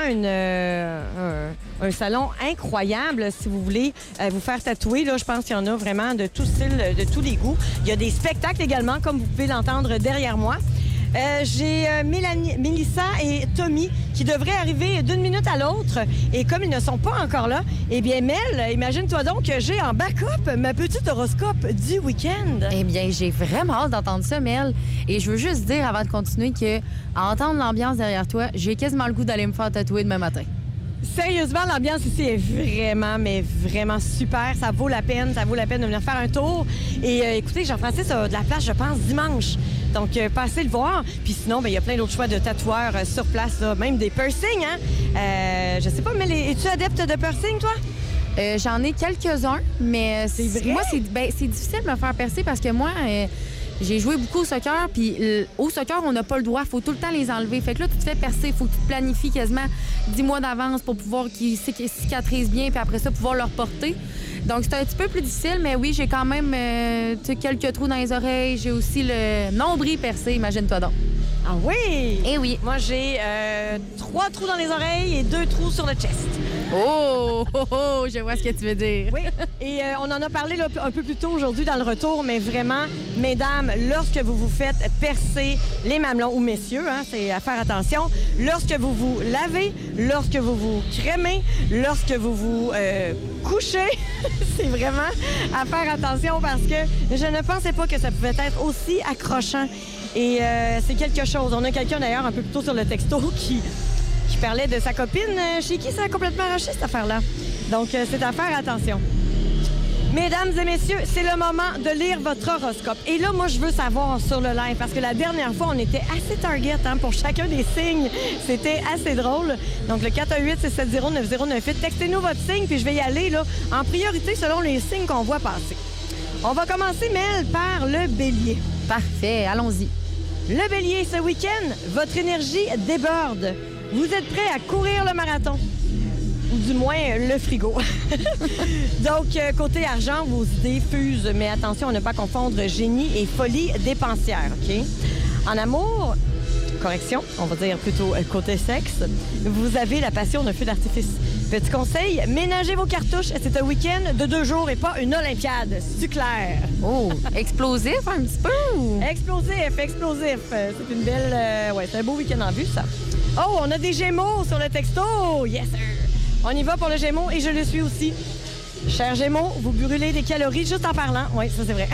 un salon incroyable si vous voulez vous faire tatouer. Là, je pense qu'il y en a vraiment de tout style, de tous les goûts. Il y a des spectacles également, comme vous pouvez l'entendre derrière moi. J'ai Mélissa et Tommy qui devraient arriver d'une minute à l'autre. Et comme ils ne sont pas encore là, eh bien, Mel, imagine-toi donc que j'ai en backup ma petite horoscope du week-end. Eh bien, j'ai vraiment hâte d'entendre ça, Mel. Et je veux juste dire, avant de continuer, que à entendre l'ambiance derrière toi, j'ai quasiment le goût d'aller me faire tatouer demain matin. Sérieusement, l'ambiance ici est vraiment, mais vraiment super. Ça vaut la peine de venir faire un tour. Et écoutez, Jean-Francis a de la place, je pense, dimanche. Donc, passez le voir. Puis sinon, il y a plein d'autres choix de tatoueurs sur place, là. Même des piercings, hein? Je sais pas, mais es-tu adepte de piercing, toi? J'en ai quelques-uns, mais c'est vrai? Moi, c'est difficile de me faire percer parce que moi... j'ai joué beaucoup au soccer, puis au soccer, on n'a pas le droit. Il faut tout le temps les enlever. Fait que là, tu te fais percer. Il faut que tu te planifies quasiment 10 mois d'avance pour pouvoir qu'ils cicatrisent bien, puis après ça, pouvoir leur porter. Donc, c'est un petit peu plus difficile, mais oui, j'ai quand même quelques trous dans les oreilles. J'ai aussi le nombril percé, imagine-toi donc. Ah oui? Eh oui. Moi, j'ai 3 trous dans les oreilles et 2 trous sur le chest. Oh, je vois ce que tu veux dire. Oui, et on en a parlé là, un peu plus tôt aujourd'hui dans le retour, mais vraiment, mesdames, lorsque vous vous faites percer les mamelons, ou messieurs, hein, c'est à faire attention, lorsque vous vous lavez, lorsque vous vous crémez, lorsque vous vous couchez, c'est vraiment à faire attention parce que je ne pensais pas que ça pouvait être aussi accrochant. Et c'est quelque chose. On a quelqu'un d'ailleurs un peu plus tôt sur le texto qui parlait de sa copine chez qui ça a complètement arraché cette affaire-là. Donc, c'est à faire attention. Mesdames et messieurs, c'est le moment de lire votre horoscope. Et là, moi, je veux savoir sur le live, parce que la dernière fois, on était assez target pour chacun des signes. C'était assez drôle. Donc, le 418-670-9098, textez-nous votre signe, puis je vais y aller là, en priorité selon les signes qu'on voit passer. On va commencer, Mel, par le bélier. Parfait, allons-y. Le bélier, ce week-end, votre énergie déborde. Vous êtes prêt à courir le marathon. Ou du moins, le frigo. Donc, côté argent, vos idées fusent. Mais attention à ne pas confondre génie et folie dépensière, OK? En amour, correction, on va dire plutôt côté sexe, vous avez la passion d'un feu d'artifice. Petit conseil, ménagez vos cartouches. C'est un week-end de 2 jours et pas une Olympiade. C'est clair. Oh, explosif un petit peu? Explosif. C'est une belle... c'est un beau week-end en vue, ça. Oh, on a des Gémeaux sur le texto. Yes, sir. On y va pour le Gémeaux et je le suis aussi. Chers Gémeaux, vous brûlez des calories juste en parlant. Oui, ça, c'est vrai.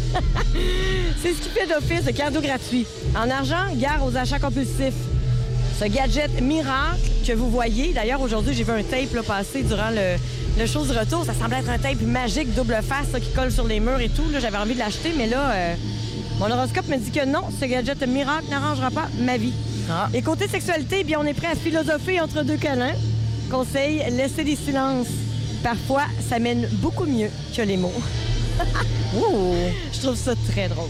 C'est ce qui fait d'office de cadeau gratuit. En argent, gare aux achats compulsifs. Ce gadget miracle que vous voyez, d'ailleurs, aujourd'hui, j'ai vu un tape là, passer durant le show du retour. Ça semblait être un tape magique, double face, là, qui colle sur les murs et tout. Là, j'avais envie de l'acheter, mais là, mon horoscope me dit que non, ce gadget miracle n'arrangera pas ma vie. Ah. Et côté sexualité, bien, on est prêt à philosopher entre 2 câlins. Conseil, laissez des silences. Parfois, ça mène beaucoup mieux que les mots. Je trouve ça très drôle.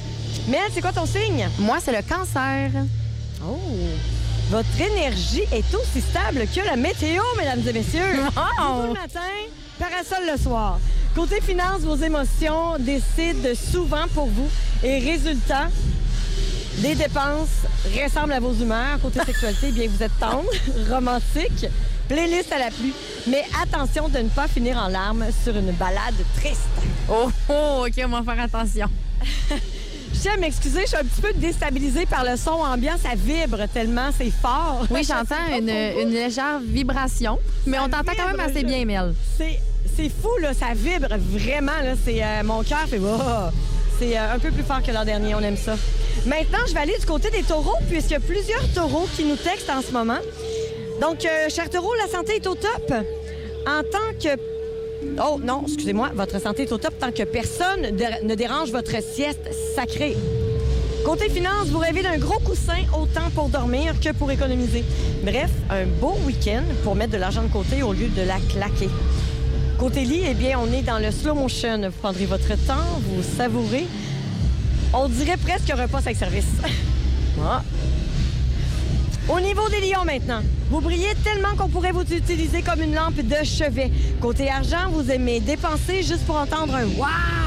Mel, c'est quoi ton signe? Moi, c'est le cancer. Oh! Votre énergie est aussi stable que la météo, mesdames et messieurs. Wow! Le matin, parasol le soir. Côté finance, vos émotions décident souvent pour vous. Et résultat, des dépenses ressemblent à vos humeurs. Côté sexualité, bien, vous êtes tendre, romantique, playlist à la pluie. Mais attention de ne pas finir en larmes sur une balade triste. Oh, OK, on va faire attention. Je tiens à m'excuser, je suis un petit peu déstabilisée par le son ambiant. Ça vibre tellement, c'est fort. Oui, j'entends une légère vibration, mais on t'entend quand même assez bien, Mel. C'est fou, là, ça vibre vraiment. Là, c'est mon cœur fait... Oh! C'est un peu plus fort que l'an dernier, on aime ça. Maintenant, je vais aller du côté des taureaux, puisqu'il y a plusieurs taureaux qui nous textent en ce moment. Donc, chers taureaux, la santé est au top. En tant que... Oh non, excusez-moi, votre santé est au top tant que personne ne dérange votre sieste sacrée. Côté finances, vous rêvez d'un gros coussin autant pour dormir que pour économiser. Bref, un beau week-end pour mettre de l'argent de côté au lieu de la claquer. Côté lit, eh bien, on est dans le slow motion. Vous prendrez votre temps, vous savourez. On dirait presque un repas avec service. Ah. Au niveau des lions maintenant, vous brillez tellement qu'on pourrait vous utiliser comme une lampe de chevet. Côté argent, vous aimez dépenser juste pour entendre un « wow ».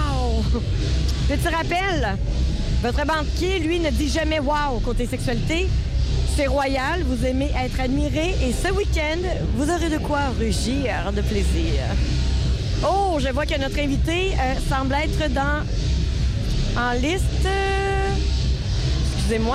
Petit rappel, votre banquier, lui, ne dit jamais « wow ». Côté sexualité, c'est royal, vous aimez être admiré et ce week-end, vous aurez de quoi rugir de plaisir. Oh, je vois que notre invité semble être en liste. Excusez-moi.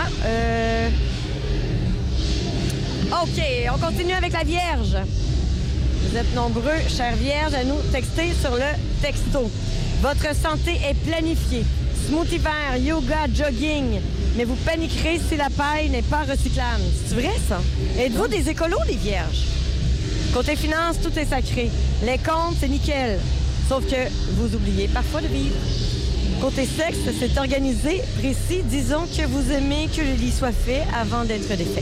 OK, on continue avec la Vierge. Vous êtes nombreux, chères Vierges, à nous texter sur le texto. Votre santé est planifiée. Smoothie vert, yoga, jogging. Mais vous paniquerez si la paille n'est pas recyclable. C'est vrai, ça? Êtes-vous des écolos, les Vierges? Côté finance, tout est sacré. Les comptes, c'est nickel. Sauf que vous oubliez parfois de vivre. Côté sexe, c'est organisé, précis. Disons que vous aimez que le lit soit fait avant d'être défait.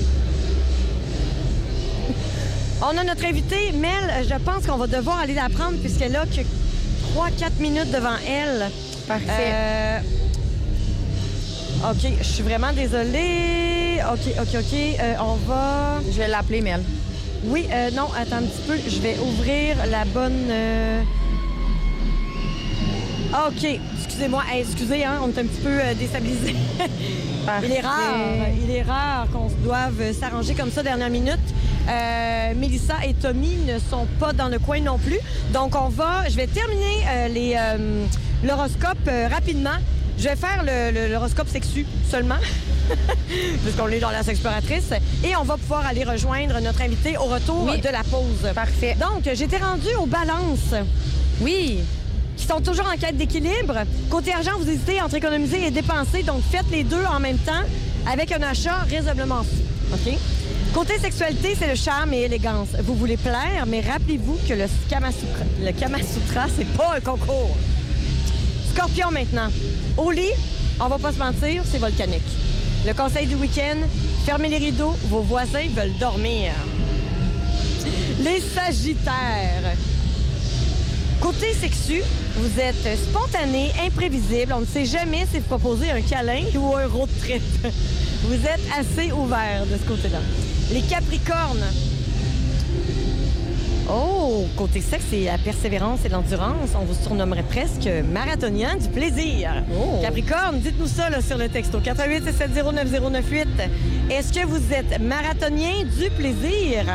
On a notre invitée, Mel. Je pense qu'on va devoir aller la prendre puisqu'elle a que 3-4 minutes devant elle. Parfait. OK, je suis vraiment désolée. OK. On va... Je vais l'appeler, Mel. Oui, non, attends un petit peu. Je vais ouvrir la bonne... OK, excusez-moi. Excusez, hein, on est un petit peu déstabilisés. Il est rare qu'on doive s'arranger comme ça dernière minute. Mélissa et Tommy ne sont pas dans le coin non plus. Donc, je vais terminer l'horoscope rapidement. Je vais faire l'horoscope sexu seulement, puisqu'on est dans la sexploratrice. Et on va pouvoir aller rejoindre notre invité au retour de la pause. Parfait. Donc, j'étais rendue aux balances. Oui. Qui sont toujours en quête d'équilibre. Côté argent, vous hésitez entre économiser et dépenser. Donc, faites les deux en même temps avec un achat raisonnablement fou. OK? Côté sexualité, c'est le charme et l'élégance. Vous voulez plaire, mais rappelez-vous que le Kama Sutra, c'est pas un concours. Scorpion maintenant. Au lit, on va pas se mentir, c'est volcanique. Le conseil du week-end, fermez les rideaux, vos voisins veulent dormir. Les Sagittaires. Côté sexu, vous êtes spontané, imprévisible. On ne sait jamais si vous proposez un câlin ou un road trip. Vous êtes assez ouvert de ce côté-là. Les Capricornes. Oh, côté sexe, c'est la persévérance et l'endurance. On vous surnommerait presque marathonien du plaisir. Oh. Capricorne, dites-nous ça là, sur le texto. 88-770-9098. Est-ce que vous êtes marathonien du plaisir?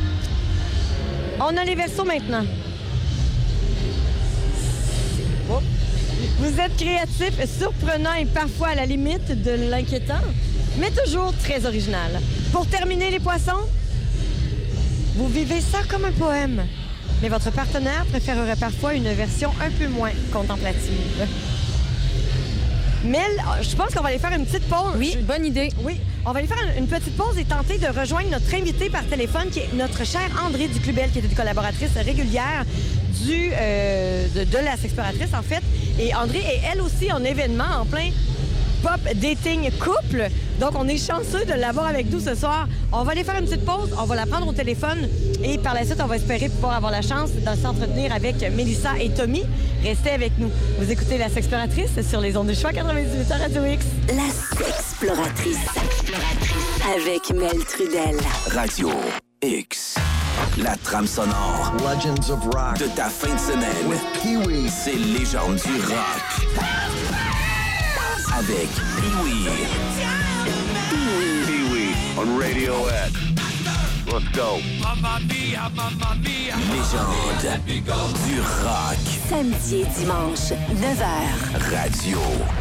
On a les Verseaux maintenant. Vous êtes créatif, surprenant et parfois à la limite de l'inquiétant, mais toujours très original. Pour terminer, les Poissons, vous vivez ça comme un poème, mais votre partenaire préférerait parfois une version un peu moins contemplative. Mel, je pense qu'on va aller faire une petite pause. Oui, bonne idée. Oui, on va aller faire une petite pause et tenter de rejoindre notre invité par téléphone, qui est notre chère André Duclubel, qui est une collaboratrice régulière de la Sexploratrice, en fait. Et André est elle aussi en événement, en plein Pop Dating Couple. Donc, on est chanceux de l'avoir avec nous ce soir. On va aller faire une petite pause, on va la prendre au téléphone et par la suite, on va espérer pouvoir avoir la chance de s'entretenir avec Mélissa et Tommy. Restez avec nous. Vous écoutez La Sexploratrice sur les ondes de choix 98 à Radio X. La Sexploratrice. Avec Mel Trudel. Radio X. La trame sonore Legends of Rock de ta fin de semaine. With Pee-wee. C'est Légendes du rock. Avec Pee-wee. Pee-wee on Radio X. Let's go. Mamma mia, mamma mia. Légende du rock. Samedi et dimanche, 9h. Radio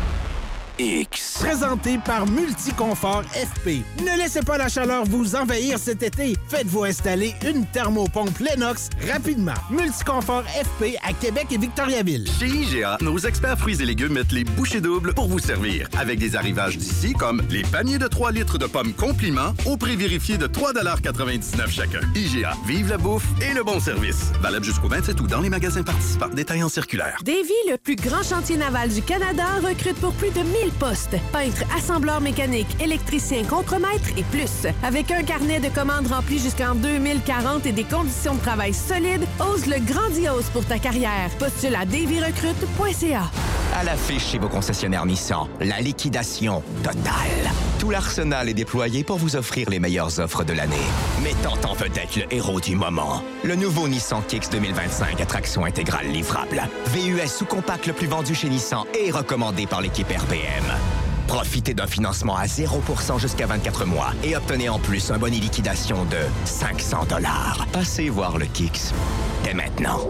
X. Présenté par Multiconfort FP. Ne laissez pas la chaleur vous envahir cet été. Faites-vous installer une thermopompe Lennox rapidement. Multiconfort FP à Québec et Victoriaville. Chez IGA, nos experts fruits et légumes mettent les bouchées doubles pour vous servir. Avec des arrivages d'ici comme les paniers de 3 litres de pommes Compliment au prix vérifié de 3,99 chacun. IGA, vive la bouffe et le bon service. Valable jusqu'au 27 août dans les magasins participants. Détails en circulaire. Davy, le plus grand chantier naval du Canada, recrute pour plus de 1000 postes. Peintre, assembleur mécanique, électricien, contremaître et plus. Avec un carnet de commandes rempli jusqu'en 2040 et des conditions de travail solides, ose le grandiose pour ta carrière. Postule à davyrecrute.ca. À l'affiche chez vos concessionnaires Nissan, la liquidation totale. Tout l'arsenal est déployé pour vous offrir les meilleures offres de l'année. Mettant en vedette le héros du moment. Le nouveau Nissan Kicks 2025 à traction intégrale livrable. VUS ou compact le plus vendu chez Nissan et recommandé par l'équipe RPM. Profitez d'un financement à 0% jusqu'à 24 mois et obtenez en plus un bonus liquidation de 500 $. Passez voir le Kicks dès maintenant.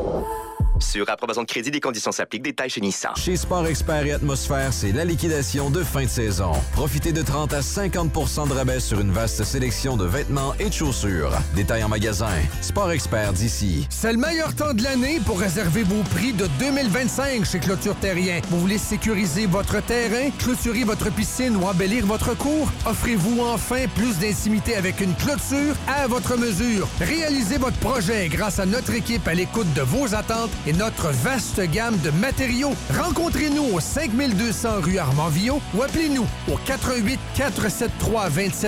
Sur approbation de crédit, des conditions s'appliquent. Détails chez Nissan. Chez Sport Expert et Atmosphère, c'est la liquidation de fin de saison. Profitez de 30 à 50 % de rabais sur une vaste sélection de vêtements et de chaussures. Détails en magasin. Sport Expert d'ici. C'est le meilleur temps de l'année pour réserver vos prix de 2025 chez Clôture Terrien. Vous voulez sécuriser votre terrain, clôturer votre piscine ou embellir votre cour? Offrez-vous enfin plus d'intimité avec une clôture à votre mesure. Réalisez votre projet grâce à notre équipe à l'écoute de vos attentes et notre vaste gamme de matériaux. Rencontrez-nous au 5200 rue Armand-Villot ou appelez-nous au 88 473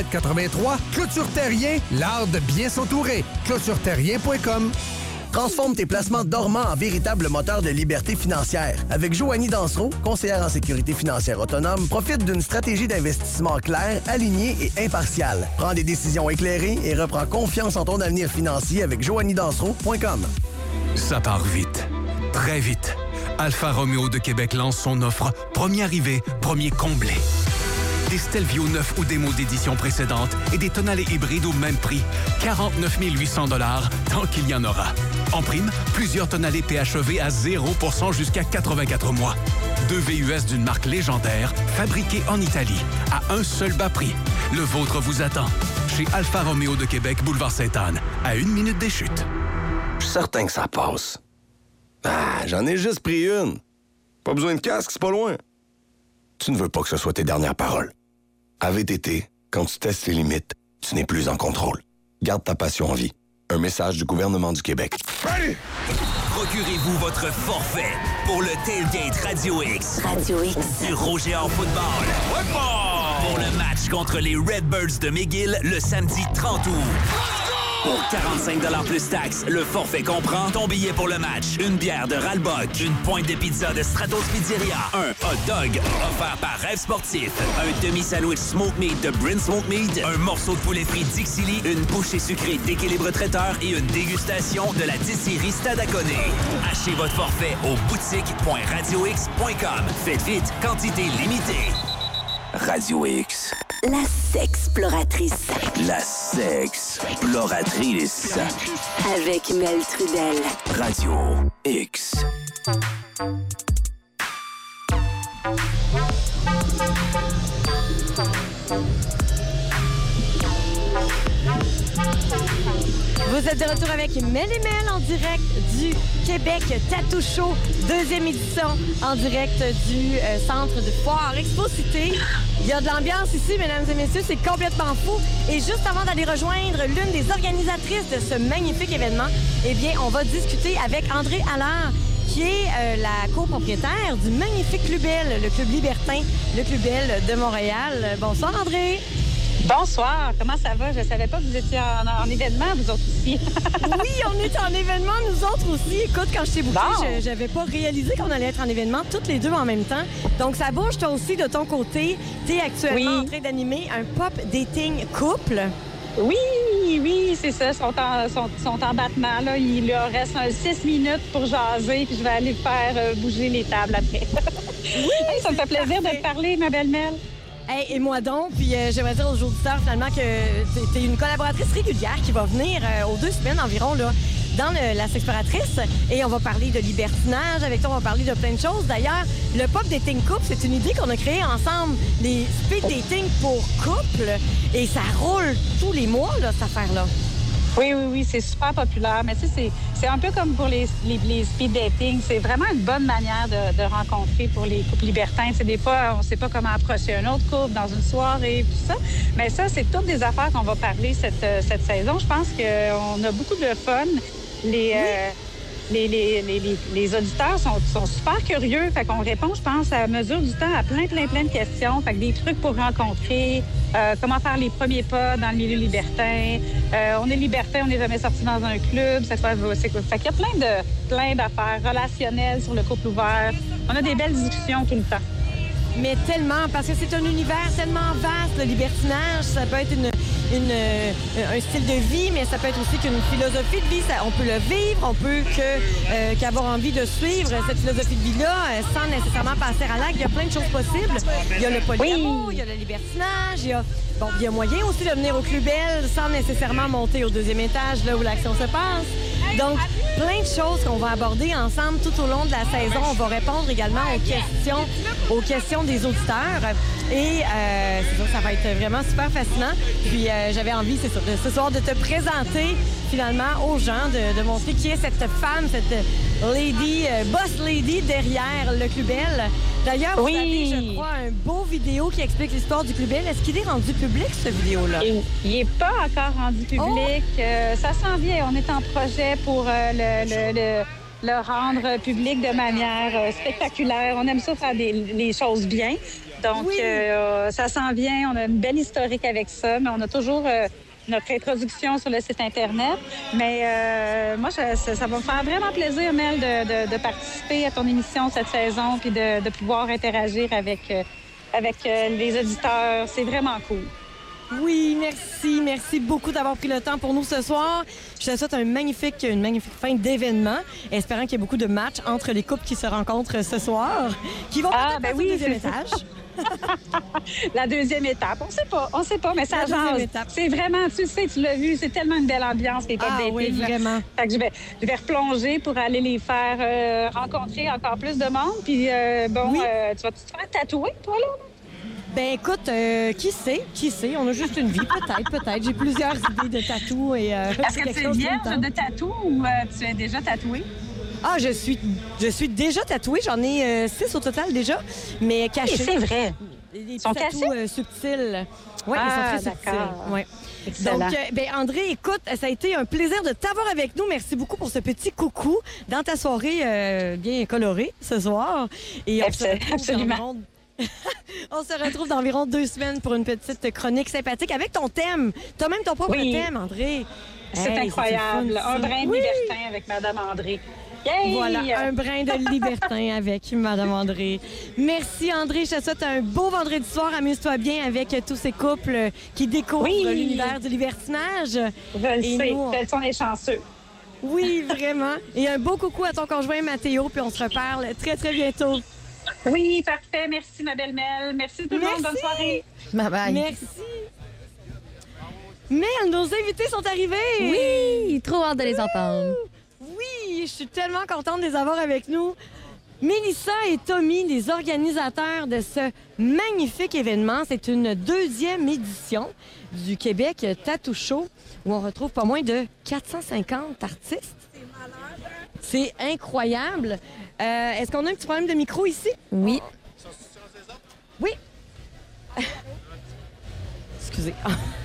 2783. Clôture Terrien, l'art de bien s'entourer. ClôtureTerrien.com. Transforme tes placements dormants en véritable moteur de liberté financière. Avec Joanie Dansereau, conseillère en sécurité financière autonome, profite d'une stratégie d'investissement claire, alignée et impartiale. Prends des décisions éclairées et reprends confiance en ton avenir financier avec joanniedansereau.com. Ça part vite, très vite. Alfa Romeo de Québec lance son offre « Premier arrivé, premier comblé ». Des Stelvio neufs ou démos d'édition précédente et des Tonale hybrides au même prix. 49 800 $ tant qu'il y en aura. En prime, plusieurs Tonale PHEV à 0% jusqu'à 84 mois. 2 VUS d'une marque légendaire, fabriqués en Italie, à un seul bas prix. Le vôtre vous attend. Chez Alfa Romeo de Québec, boulevard Sainte-Anne, à 1 minute des chutes. Je suis certain que ça passe. Ah, j'en ai juste pris une. Pas besoin de casque, c'est pas loin. Tu ne veux pas que ce soit tes dernières paroles. À VTT, quand tu testes les limites, tu n'es plus en contrôle. Garde ta passion en vie. Un message du gouvernement du Québec. Ready? Procurez-vous votre forfait pour le Tailgate Radio X. Radio X. Du Roger en football. Pour le match contre les Redbirds de McGill le samedi 30 août. Pour 45 $ plus taxes, le forfait comprend ton billet pour le match, une bière de Ralbock, une pointe de pizza de Stratos Pizzeria, un hot dog offert par Rêve Sportif, un demi-sandwich Smoke Meat de Brin Smoke Meat, un morceau de poulet frit Dixie Lee, une bouchée sucrée d'Équilibre Traiteur et une dégustation de la distillerie Stade à Côté. Achetez votre forfait au boutique.radiox.com. Faites vite, quantité limitée. Radio X. La Sexploratrice. La Sexploratrice. Avec Mel Trudel. Radio X. Vous êtes de retour avec Mel et Mel en direct du Québec Tattoo Show, deuxième édition en direct du centre de foire Expo-Cité. Il y a de l'ambiance ici, mesdames et messieurs, c'est complètement fou. Et juste avant d'aller rejoindre l'une des organisatrices de ce magnifique événement, eh bien, on va discuter avec André Allard, qui est la copropriétaire du magnifique Club Bell, le Club libertin, le Club Bell de Montréal. Bonsoir, André. Bonsoir, comment ça va? Je ne savais pas que vous étiez en événement, vous autres aussi. Oui, on est en événement, nous autres aussi. Écoute, quand je t'ai booké, je n'avais pas réalisé qu'on allait être en événement toutes les deux en même temps. Donc, ça bouge toi aussi de ton côté. Tu es actuellement en train d'animer un pop dating couple. Oui, c'est ça. Ils sont en battement. Là. Il leur reste 6 minutes pour jaser, puis je vais aller faire bouger les tables après. Oui, ça me fait plaisir de te parler, ma belle Mel. Hey, et moi donc, puis j'aimerais dire aux auditeurs finalement que t'es une collaboratrice régulière qui va venir aux 2 semaines environ là, dans la Sexploratrice. Et on va parler de libertinage avec toi, on va parler de plein de choses. D'ailleurs, le pop dating couple, c'est une idée qu'on a créée ensemble, les speed dating pour couple. Et ça roule tous les mois, là, cette affaire-là. Oui, c'est super populaire. Mais tu sais, c'est un peu comme pour les speed dating. C'est vraiment une bonne manière de rencontrer pour les couples libertins. Tu sais, des fois, on ne sait pas comment approcher un autre couple dans une soirée et tout ça. Mais ça, c'est toutes des affaires qu'on va parler cette saison. Je pense qu'on a beaucoup de fun. Les auditeurs sont super curieux. Fait qu'on répond, je pense, à mesure du temps à plein de questions. Fait que des trucs pour rencontrer, comment faire les premiers pas dans le milieu libertin. On est libertin, on n'est jamais sorti dans un club. Fait qu'il y a plein d'affaires relationnelles sur le couple ouvert. On a des belles discussions tout le temps. Mais tellement, parce que c'est un univers tellement vaste, le libertinage. Ça peut être un style de vie, mais ça peut être aussi qu'une philosophie de vie. On peut le vivre, on peut qu'avoir envie de suivre cette philosophie de vie-là sans nécessairement passer à l'acte. Il y a plein de choses possibles. Il y a le polyamour, il y a le libertinage, il y a moyen aussi de venir au Club Bell sans nécessairement monter au 2e étage, là où l'action se passe. Donc, plein de choses qu'on va aborder ensemble tout au long de la saison. On va répondre également aux questions des auditeurs. Et c'est sûr que ça va être vraiment super fascinant. Puis j'avais envie, c'est sûr, ce soir de te présenter finalement aux gens, de montrer qui est cette femme, cette lady, boss lady derrière le Club Bell. D'ailleurs, vous avez, je crois, un beau vidéo qui explique l'histoire du Club Bell. Est-ce qu'il est rendu public, ce vidéo-là? Il n'est pas encore rendu public. Ça s'en vient. On est en projet pour le rendre public de manière spectaculaire. On aime ça faire les choses bien. Donc, ça s'en vient. On a une belle historique avec ça, mais on a toujours notre introduction sur le site Internet. Mais moi, ça va me faire vraiment plaisir, Mel, de participer à ton émission cette saison puis de pouvoir interagir avec les auditeurs. C'est vraiment cool. Oui, merci. Merci beaucoup d'avoir pris le temps pour nous ce soir. Je te souhaite une magnifique fin d'événement, espérant qu'il y ait beaucoup de matchs entre les couples qui se rencontrent ce soir, qui vont peut-être au 2e étage. La 2e étape, on sait pas, mais ça jase. C'est vraiment, tu sais, tu l'as vu, c'est tellement une belle ambiance les pop dating. Oui, vraiment. Fait que je vais replonger pour aller les faire rencontrer encore plus de monde. Puis tu vas-tu te faire tatouer, toi, là? Ben écoute, qui sait? On a juste une vie, peut-être. J'ai plusieurs idées de tatou. Est-ce que tu es vierge de tatou ou tu es déjà tatouée? Ah, je suis déjà tatouée. J'en ai 6 au total déjà, mais cachés. C'est vrai. Ils sont cachés? Subtils. Oui, ils sont très subtils. Ouais. Donc, André, écoute, ça a été un plaisir de t'avoir avec nous. Merci beaucoup pour ce petit coucou dans ta soirée bien colorée ce soir. Et absolument. On se retrouve dans environ 2 semaines pour une petite chronique sympathique avec ton thème. Tu as même ton propre thème, André. C'est incroyable. Un brin de libertin avec Madame André. Yay! Voilà, un brin de libertin avec Madame André. Merci, André. Je te souhaite un beau vendredi soir. Amuse-toi bien avec tous ces couples qui découvrent l'univers du libertinage. Je le sais. Quels sont les chanceux. Oui, vraiment. Et un beau coucou à ton conjoint Mathéo, puis on se reparle très, très bientôt. Oui, parfait. Merci, ma belle Mel. Merci tout le monde. Bonne soirée. Bye-bye. Merci. Mel, nos invités sont arrivés. Oui, trop hâte de les entendre. Oui, je suis tellement contente de les avoir avec nous. Mélissa et Tommy, les organisateurs de ce magnifique événement. C'est une 2e édition du Québec Tattoo Show où on retrouve pas moins de 450 artistes. C'est incroyable. Est-ce qu'on a un petit problème de micro ici? Oui. Oui. Excusez.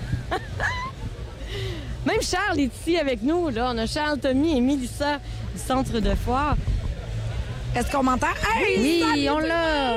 Même Charles est ici avec nous. Là. On a Charles, Tommy et Mélissa du Centre de foire. Est-ce qu'on m'entend? Hey, oui, salut on l'a!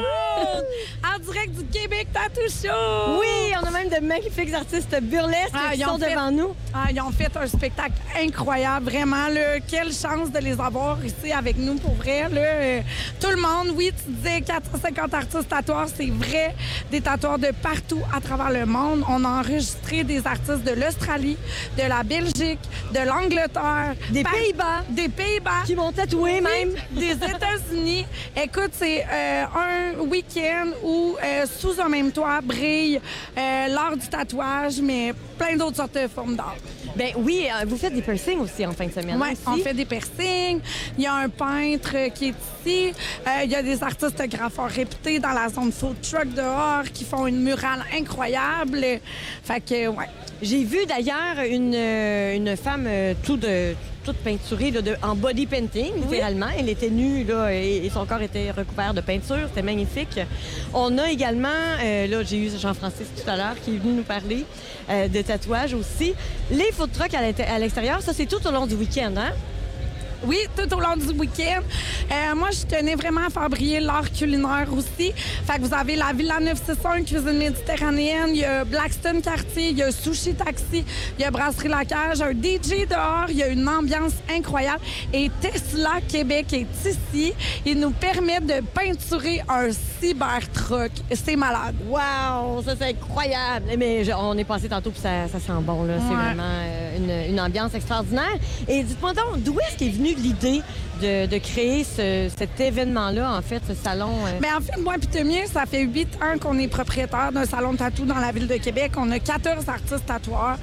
En direct du Québec Tattoo Show! Oui, on a même de magnifiques artistes burlesques qui sont devant nous. Ils ont fait un spectacle incroyable, vraiment. Là, quelle chance de les avoir ici avec nous, pour vrai. Là. Tout le monde, oui, tu disais 450 artistes tatoueurs, c'est vrai. Des tatoueurs de partout à travers le monde. On a enregistré des artistes de l'Australie, de la Belgique, de l'Angleterre. Des Pays-Bas. Des Pays-Bas. Qui m'ont tatoué même. Des États-Unis. Écoute, c'est un week-end où sous un même toit brille l'art du tatouage, mais plein d'autres sortes de formes d'art. Ben oui, vous faites des piercings aussi en fin de semaine. Oui, on fait des piercings. Il y a un peintre qui est ici. Il y a des artistes graffeurs réputés dans la zone food truck dehors qui font une murale incroyable. Fait que, ouais. J'ai vu d'ailleurs une femme toute peinturée là, en body painting, littéralement. Elle était nue là, et son corps était recouvert de peinture. C'était magnifique. On a également, là, j'ai eu Jean-Francis tout à l'heure qui est venu nous parler de tatouage aussi. Les food trucks à l'extérieur, ça, c'est tout au long du week-end, hein? Oui, tout au long du week-end. Moi, je tenais vraiment à faire briller l'art culinaire aussi. Fait que vous avez la Villa 961, cuisine méditerranéenne, il y a Blackstone Cartier, il y a Sushi Taxi, il y a Brasserie La Cage, un DJ dehors, il y a une ambiance incroyable. Et Tesla Québec est ici. Il nous permet de peinturer un cybertruck. C'est malade. Wow! Ça, c'est incroyable! Mais on est passé tantôt, puis ça sent bon, là. C'est vraiment une ambiance extraordinaire. Et dites-moi donc, d'où est-ce qu'est venue l'idée de créer cet événement-là, en fait, ce salon? Bien, en fait, moi et Temien, ça fait 8 ans qu'on est propriétaire d'un salon de tatou dans la ville de Québec. On a 14 artistes tatoueurs.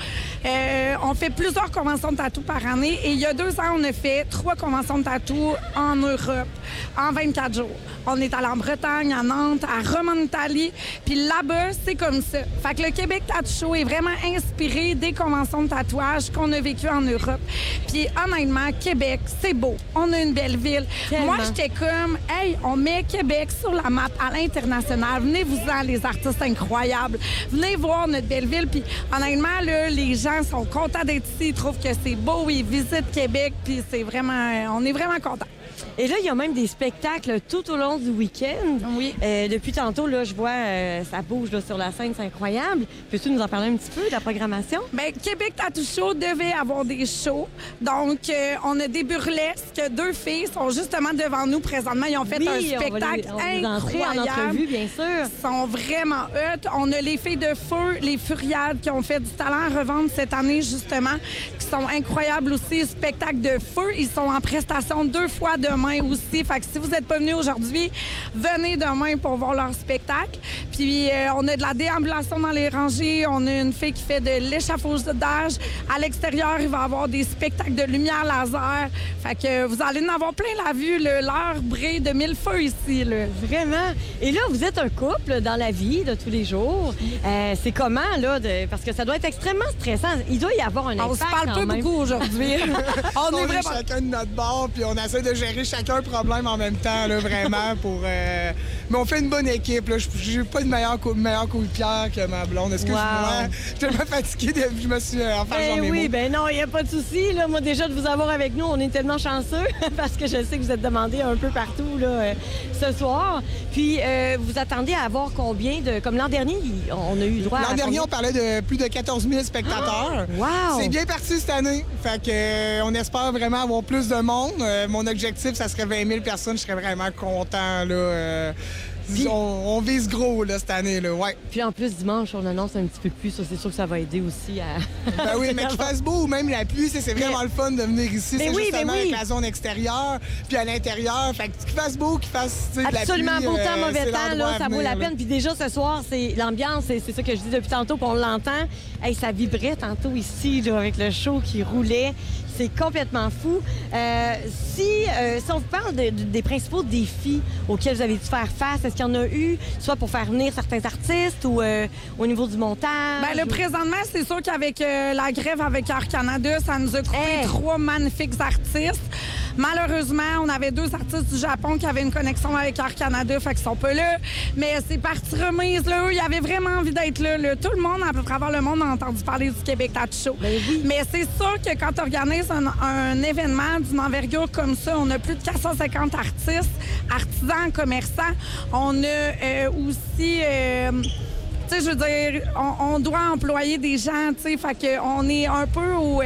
On fait plusieurs conventions de tatou par année. Et il y a 2 ans, on a fait 3 conventions de tatou en Europe en 24 jours. On est allé en Bretagne, à Nantes, à Rome en Italie. Puis là-bas, c'est comme ça. Fait que le Québec Tattoo Show est vraiment inspiré des conventions de tatouage qu'on a vécues en Europe. Puis honnêtement, Québec, c'est beau. On a une belle ville. Tellement. Moi, j'étais comme, hey, on met Québec sur la map à l'international. Venez-vous-en, les artistes incroyables. Venez voir notre belle ville. Puis honnêtement, là, les gens sont contents d'être ici. Ils trouvent que c'est beau. Ils visitent Québec. Puis c'est vraiment, on est vraiment contents. Et là, il y a même des spectacles tout au long du week-end. Oui. Depuis tantôt, là, je vois, ça bouge là, sur la scène, c'est incroyable. Peux-tu nous en parler un petit peu de la programmation? Bien, Québec Tattoo Show devait avoir des shows. Donc, on a des burlesques. 2 filles sont justement devant nous présentement. Ils ont fait un spectacle incroyable. En entrevue, bien sûr. Ils sont vraiment hot. On a les filles de feu, les Furiades, qui ont fait du talent à revendre cette année, justement, qui sont incroyables aussi. Spectacle de feu. Ils sont en prestation 2 fois demain aussi. Fait que si vous n'êtes pas venu aujourd'hui, venez demain pour voir leur spectacle. Puis on a de la déambulation dans les rangées. On a une fille qui fait de l'échafaudage. À l'extérieur, il va y avoir des spectacles de lumière laser. Fait que vous allez en avoir plein la vue. L'heure brille de 1000 feux ici. Là. Vraiment. Et là, vous êtes un couple dans la vie de tous les jours. C'est comment, là? Parce que ça doit être extrêmement stressant. Il doit y avoir un impact. On se parle pas beaucoup aujourd'hui. on est vraiment chacun de notre bord, puis on essaie de gérer chacun un problème en même temps, là, vraiment, pour... Mais on fait une bonne équipe, là. J'ai pas de meilleur coéquipière que ma blonde. Excuse-moi. Wow. Je suis tellement fatiguée, je me suis enfermée dans mes mots. Ben non, il n'y a pas de souci. Là. Moi, déjà, de vous avoir avec nous, on est tellement chanceux parce que je sais que vous êtes demandés un peu partout là, ce soir. Puis, vous attendez à avoir combien de... Comme l'an dernier, on a eu droit à... L'an dernier, on parlait de plus de 14 000 spectateurs. Oh! Wow! C'est bien parti cette année. Fait que, on espère vraiment avoir plus de monde. Mon objectif, ça serait 20 000 personnes. Je serais vraiment content, là. Puis, on vise gros là, cette année, là, ouais. Puis en plus, dimanche, on annonce un petit peu plus. Ça, c'est sûr que ça va aider aussi à... Ben oui, mais qu'il fasse beau ou même la pluie, c'est vraiment le fun de venir ici. C'est justement avec la zone extérieure, puis à l'intérieur. Fait qu'il fasse beau, qu'il fasse de la pluie. Absolument, beau temps, mauvais temps, là, ça vaut la peine. Puis déjà, ce soir, c'est l'ambiance, c'est ça que je dis depuis tantôt, puis on l'entend. Hey, ça vibrait tantôt ici, là, avec le show qui roulait. C'est complètement fou. Si on vous parle des principaux défis auxquels vous avez dû faire face, est-ce qu'il y en a eu, soit pour faire venir certains artistes ou au niveau du montage? Bien, présentement, c'est sûr qu'avec la grève avec Air Canada, ça nous a coupé 3 magnifiques artistes. Malheureusement, on avait 2 artistes du Japon qui avaient une connexion avec Air Canada, fait qu'ils sont pas là. Mais c'est partie remise, là. Eux, ils avaient vraiment envie d'être là, là. Tout le monde, à travers le monde, a entendu parler du Québec Tattoo Show. Mais c'est sûr que quand tu organises un événement d'une envergure comme ça, on a plus de 450 artistes, artisans, commerçants. On a aussi... tu sais, je veux dire, on doit employer des gens, tu sais, fait qu'on est un peu où...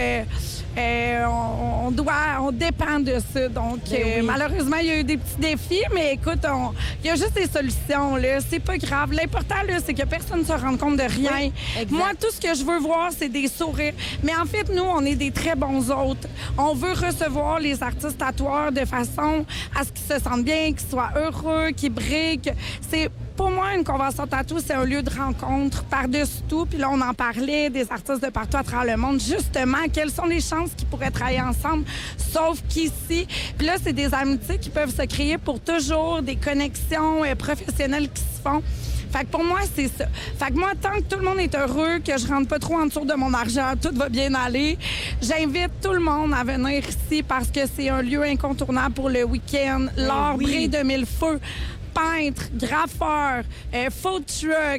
on dépend de ça. Donc, malheureusement, il y a eu des petits défis, mais écoute, il y a juste des solutions, là. C'est pas grave. L'important, là, c'est que personne ne se rende compte de rien. Oui, moi, tout ce que je veux voir, c'est des sourires. Mais en fait, nous, on est des très bons hôtes. On veut recevoir les artistes tatoueurs de façon à ce qu'ils se sentent bien, qu'ils soient heureux, qu'ils brillent. Pour moi, une convention tatou, c'est un lieu de rencontre par-dessus tout. Puis là, on en parlait, des artistes de partout à travers le monde. Justement, quelles sont les chances qu'ils pourraient travailler ensemble, sauf qu'ici. Puis là, c'est des amitiés qui peuvent se créer pour toujours, des connexions professionnelles qui se font. Fait que pour moi, c'est ça. Fait que moi, tant que tout le monde est heureux, que je rentre pas trop en dessous de mon argent, tout va bien aller, j'invite tout le monde à venir ici parce que c'est un lieu incontournable pour le week-end. L'art brille de mille feux. Peintres, graffeurs, food truck,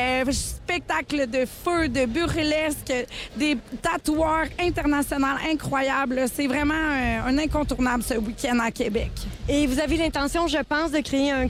spectacles de feu, de burlesque, des tatoueurs internationaux incroyables. C'est vraiment un incontournable ce week-end à Québec. Et vous avez l'intention, je pense, de créer un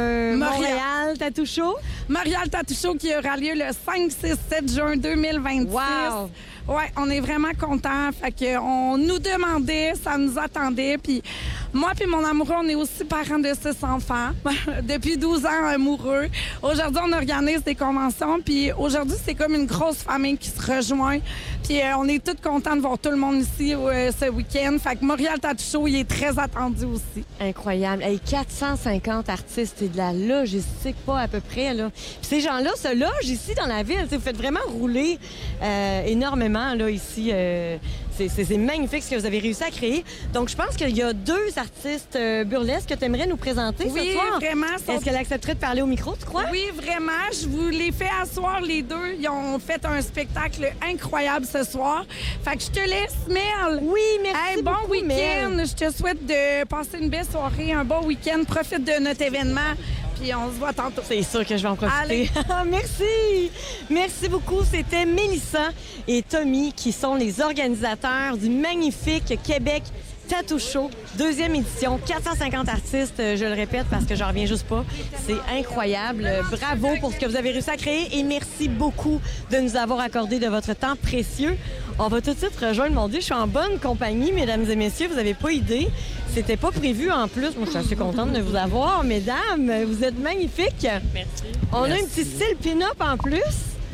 Montréal Tattoo Show? Montréal Tattoo Show qui aura lieu le 5, 6, 7 juin 2026. Wow! Oui, on est vraiment contents. Fait qu'on nous demandait, ça nous attendait. Puis moi puis mon amoureux, on est aussi parents de 6 enfants. Depuis 12 ans amoureux. Aujourd'hui, on organise des conventions. Puis aujourd'hui, c'est comme une grosse famille qui se rejoint. Puis on est tous contents de voir tout le monde ici ce week-end. Fait que Montréal Tattoo Show, il est très attendu aussi. Incroyable. Hey, 450 artistes et de la logistique, pas à peu près, là. Puis ces gens-là se logent ici dans la ville. T'sais, vous faites vraiment rouler énormément. Là, ici, c'est magnifique ce que vous avez réussi à créer. Donc, je pense qu'il y a 2 artistes burlesques que tu aimerais nous présenter ce soir. Oui, vraiment. Est-ce qu'elle accepterait de parler au micro, tu crois? Oui, vraiment. Je vous les fais asseoir les 2. Ils ont fait un spectacle incroyable ce soir. Fait que je te laisse, Mel. Oui, merci bon beaucoup, week-end. Mel. Je te souhaite de passer une belle soirée, un bon week-end. Profite de notre événement. Puis on se voit tantôt. C'est sûr que je vais en profiter. Merci. Merci beaucoup. C'était Mélissa et Tommy qui sont les organisateurs du magnifique Québec Tattoo Show, 2e édition, 450 artistes, je le répète parce que j'en reviens juste pas. C'est incroyable. Bravo pour ce que vous avez réussi à créer et merci beaucoup de nous avoir accordé de votre temps précieux. On va tout de suite rejoindre, mon Dieu, je suis en bonne compagnie, mesdames et messieurs, vous n'avez pas idée. C'était pas prévu en plus. Moi, je suis assez contente de vous avoir, mesdames. Vous êtes magnifiques. Merci. On a un petit style pin-up en plus.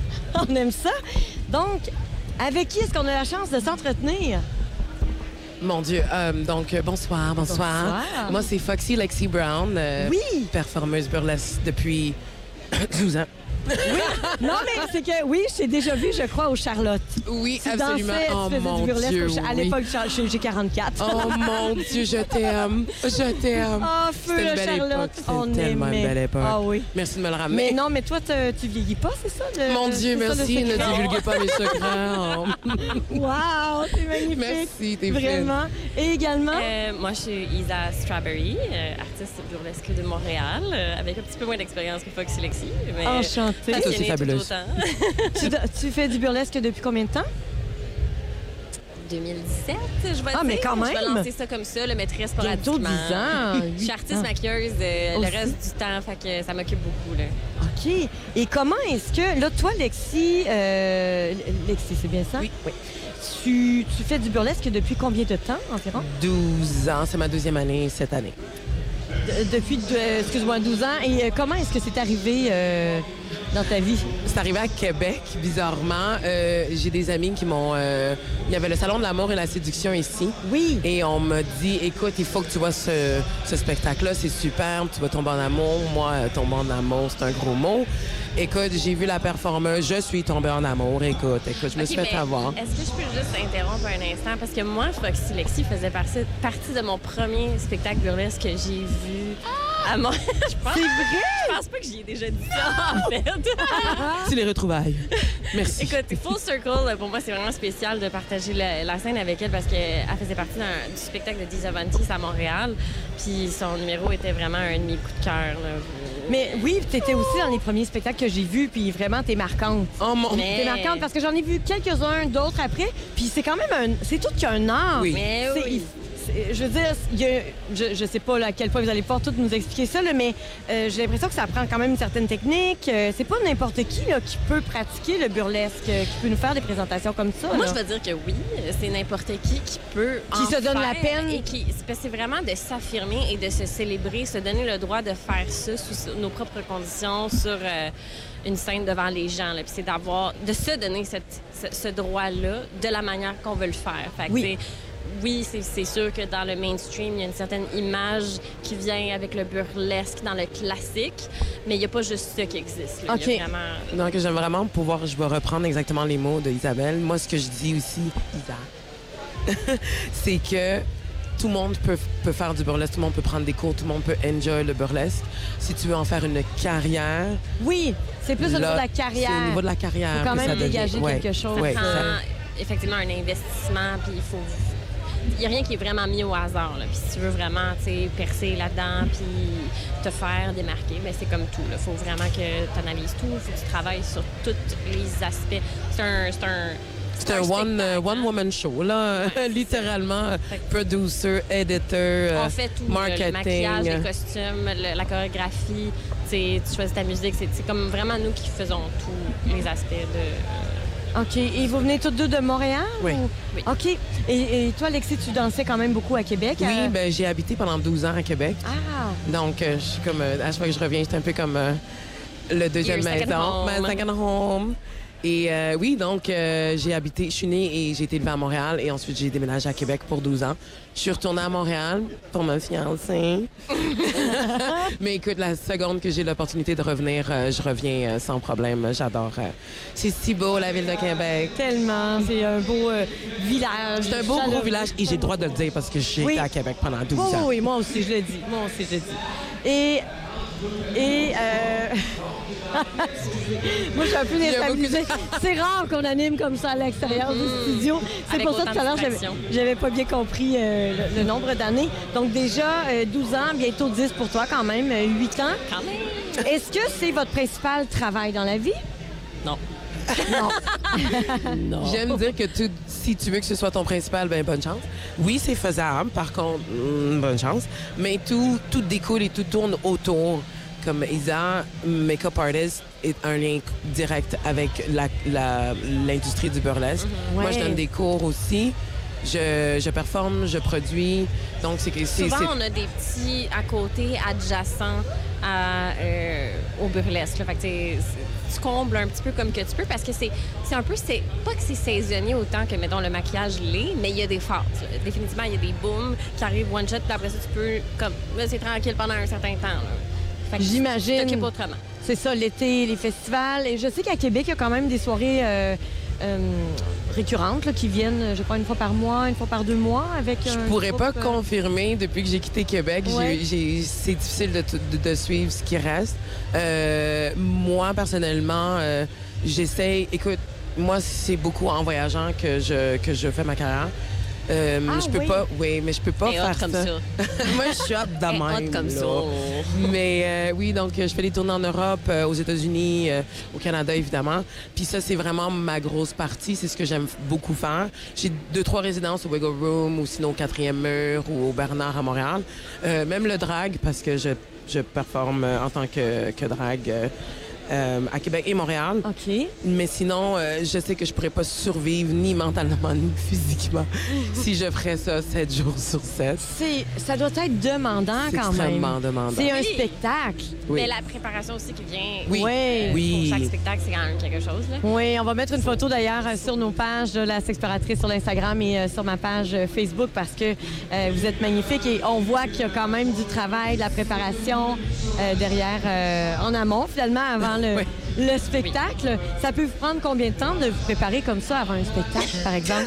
On aime ça. Donc, avec qui est-ce qu'on a la chance de s'entretenir? Mon Dieu. Bonsoir. Moi, c'est Foxy Lexi Brown. Performeuse burlesque depuis 12 ans. Oui, non, mais c'est que, oui, je t'ai déjà vu, je crois, au Charlotte. Oui, tu absolument. Dansais, oh, tu faisais mon du burlesque Dieu, à l'époque, j'ai 44. Oh, mon Dieu, je t'aime. Oh, feu, C'était une belle Charlotte. époque. C'était tellement une belle époque. Ah oui. Merci de me le ramener. Mais non, mais toi, tu vieillis pas, c'est ça? Mon Dieu, merci. Ne divulguez pas mes secrets. Wow, c'est magnifique. Merci, t'es vraiment. Et également? Moi, je suis Isa Strawberry, artiste burlesque de Montréal, avec un petit peu moins d'expérience que Foxy Lexi. Enchantée. C'est fabuleux. Tu fais du burlesque depuis combien de temps? 2017, je vais dire. Ah, mais quand même! Je vais lancer ça comme ça, le maîtresse sporadiquement. 10 ans! Je suis artiste maquilleuse le reste du temps, fait que ça m'occupe beaucoup, là. OK. Et comment est-ce que... Là, toi, Lexi, c'est bien ça? Oui. Tu fais du burlesque depuis combien de temps environ? 12 ans. C'est ma 2e année cette année. Depuis, excuse-moi, 12 ans. Et comment est-ce que c'est arrivé dans ta vie? C'est arrivé à Québec, bizarrement. J'ai des amis qui m'ont... il y avait le Salon de l'amour et la séduction ici. Oui. Et on m'a dit, écoute, il faut que tu vois ce spectacle-là, c'est superbe, tu vas tomber en amour. Moi, tomber en amour, c'est un gros mot. Écoute, j'ai vu la performeuse, je suis tombée en amour. Écoute, je me suis fait avoir. Est-ce que je peux juste interrompre un instant? Parce que moi, Foxy Lexi faisait partie de mon premier spectacle burlesque que j'ai vu à Montréal. C'est vrai? Je pense pas que j'y ai déjà dit ça, en fait. C'est les retrouvailles. Merci. Écoute, Full Circle, pour moi, c'est vraiment spécial de partager la scène avec elle parce qu'elle faisait partie du spectacle de Disa Vantis à Montréal. Puis son numéro était vraiment un de mes coups de cœur. Mais oui, t'étais aussi dans les premiers spectacles que j'ai vus, puis vraiment, t'es marquante. Oh mon... T'es marquante parce que j'en ai vu quelques-uns d'autres après, puis c'est quand même c'est tout qu'un art. Oui. Mais oui. Je veux dire, je sais pas là, à quel point vous allez pouvoir tout nous expliquer ça, là, mais j'ai l'impression que ça prend quand même une certaine technique. C'est pas n'importe qui là, qui peut pratiquer le burlesque, qui peut nous faire des présentations comme ça. Moi, là. je veux dire que oui, c'est n'importe qui peut Qui se donne la peine. Et c'est vraiment de s'affirmer et de se célébrer, se donner le droit de faire ça sous nos propres conditions, sur une scène devant les gens. Puis c'est de se donner ce droit-là de la manière qu'on veut le faire. Fait que, oui. Oui, c'est sûr que dans le mainstream, il y a une certaine image qui vient avec le burlesque dans le classique, mais il n'y a pas juste ça qui existe. Là. OK. Il y a vraiment... Donc, j'aime vraiment pouvoir... Je vais reprendre exactement les mots d'Isabelle. Moi, ce que je dis aussi, c'est que tout le monde peut faire du burlesque, tout le monde peut prendre des cours, tout le monde peut enjoy le burlesque. Si tu veux en faire une carrière... Oui, c'est plus au niveau de la carrière. C'est au niveau de la carrière. Il faut quand même dégager quelque chose. Ça prend effectivement un investissement, puis il faut... Il n'y a rien qui est vraiment mis au hasard. Là. Puis si tu veux vraiment percer là-dedans puis te faire démarquer, bien, c'est comme tout. Il faut vraiment que tu analyses tout. Il faut que tu travailles sur tous les aspects. C'est un one-woman show, là. Littéralement. Producer, editor, on fait tout. marketing. Le maquillage, les costumes, la chorégraphie. Tu choisis ta musique. C'est comme vraiment nous qui faisons tous les aspects de... OK. Et vous venez tous deux de Montréal? Oui. Oui. OK. Et toi, Alexis, tu dansais quand même beaucoup à Québec? Oui, ben j'ai habité pendant 12 ans à Québec. Ah! Donc, je suis comme... à chaque fois que je reviens, j'étais un peu comme le deuxième maison. Ma second home. Et oui, donc, je suis née et j'ai été élevée à Montréal. Et ensuite, j'ai déménagé à Québec pour 12 ans. Je suis retournée à Montréal pour me fiancer. Mais écoute, la seconde que j'ai l'opportunité de revenir, je reviens sans problème. J'adore. C'est si beau, la ville de Québec. Tellement. C'est un beau village. C'est un beau gros village. Et j'ai le droit de le dire parce que j'ai été à Québec pendant 12 ans. Oui, moi aussi, je le dis. Et moi, je suis un peu déstabilisée. C'est rare qu'on anime comme ça à l'extérieur du studio. C'est Avec pour ça que tout à l'heure, j'avais pas bien compris le nombre d'années. Donc déjà, 12 ans, bientôt 10 pour toi quand même, 8 ans. Quand même. Est-ce que c'est votre principal travail dans la vie? Non. Non. J'aime dire que si tu veux que ce soit ton principal, ben bonne chance. Oui, c'est faisable, par contre, bonne chance. Mais tout découle et tout tourne autour. Comme Isa, make-up artist, est un lien direct avec l'industrie du burlesque. Ouais. Moi, je donne des cours aussi. Je performe, je produis. Donc, souvent, on a des petits à côté adjacents au burlesque. Là. Fait que tu combles un petit peu comme que tu peux parce que c'est un peu... pas que c'est saisonnier autant que, mettons, le maquillage l'est, mais il y a des phases. Là. Définitivement, il y a des booms qui arrivent one shot, puis après ça, tu peux... Là, c'est tranquille pendant un certain temps. Là. Fait que j'imagine. Tu t'occupes autrement. C'est ça, l'été, les festivals. Et je sais qu'à Québec, il y a quand même des soirées récurrentes là, qui viennent, je crois, une fois par mois, une fois par 2 mois avec Je pourrais pas confirmer. Depuis que j'ai quitté Québec, Ouais. c'est difficile de suivre ce qui reste. Moi, personnellement, j'essaie... Écoute, moi, c'est beaucoup en voyageant que je fais ma carrière. Je peux pas, mais je peux pas faire comme ça. Moi, je suis hâte de même. Comme là. ça. Mais oui, donc je fais des tournées en Europe, aux États-Unis, au Canada, évidemment. Puis ça, c'est vraiment ma grosse partie. C'est ce que j'aime beaucoup faire. J'ai 2-3 résidences au Wiggle Room ou sinon au 4e mur ou au Bernard à Montréal. Même le drag, parce que je performe en tant que drag à Québec et Montréal. OK. Mais sinon, je sais que je pourrais pas survivre ni mentalement ni physiquement si je ferais ça 7 jours sur 7. Ça doit être demandant C'est quand même. extrêmement demandant. C'est un Oui. spectacle. Oui. Mais la préparation aussi qui vient Oui. pour chaque spectacle, c'est quand même quelque chose. Là. Oui, on va mettre une photo d'ailleurs sur nos pages de la Sexploratrice sur l'Instagram et sur ma page Facebook parce que vous êtes magnifiques et on voit qu'il y a quand même du travail, de la préparation derrière, en amont finalement, avant le spectacle. Ça peut vous prendre combien de temps de vous préparer comme ça avant un spectacle, par exemple?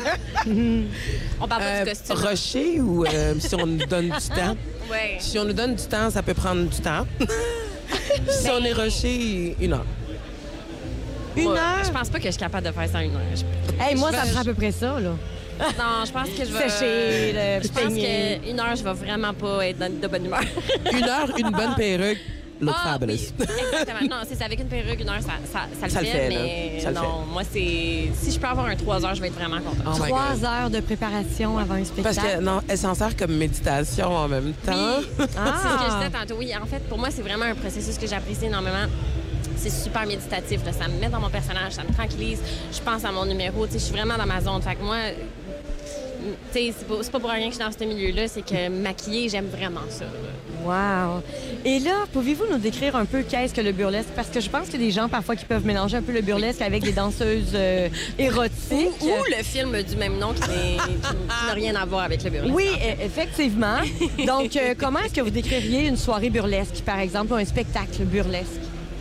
On parle pas du costume. Rusher ou si on nous donne du temps? Ouais. Si on nous donne du temps, ça peut prendre du temps. Si on est rushé, 1 heure. Une heure? Je pense pas que je suis capable de faire ça en 1 heure. Hey, moi, ça me prend à peu près ça, là. Non, je pense que je vais... Sécher, je pense qu'une heure, je vais vraiment pas être de bonne humeur. 1 heure, une bonne perruque. Look fabulous. Oui, exactement. Non, c'est avec une perruque, 1 heure, ça le fait, mais ça le fait. moi, c'est... Si je peux avoir un 3 heures, je vais être vraiment contente. 3 heures de préparation avant un spectacle. Parce que, non, elle s'en sert comme méditation en même temps. Oui. C'est ce que je disais tantôt. Oui, en fait, pour moi, c'est vraiment un processus que j'apprécie énormément. C'est super méditatif. Là. Ça me met dans mon personnage, ça me tranquillise. Je pense à mon numéro. Je suis vraiment dans ma zone. Fait que moi... C'est pas pour rien que je suis dans ce milieu-là, c'est que maquiller, j'aime vraiment ça. Wow! Et là, pouvez-vous nous décrire un peu qu'est-ce que le burlesque? Parce que je pense qu'il y a des gens parfois qui peuvent mélanger un peu le burlesque avec des danseuses érotiques. Ou le film du même nom qui n'a rien à voir avec le burlesque. Oui, effectivement. Donc, comment est-ce que vous décririez une soirée burlesque, par exemple, ou un spectacle burlesque?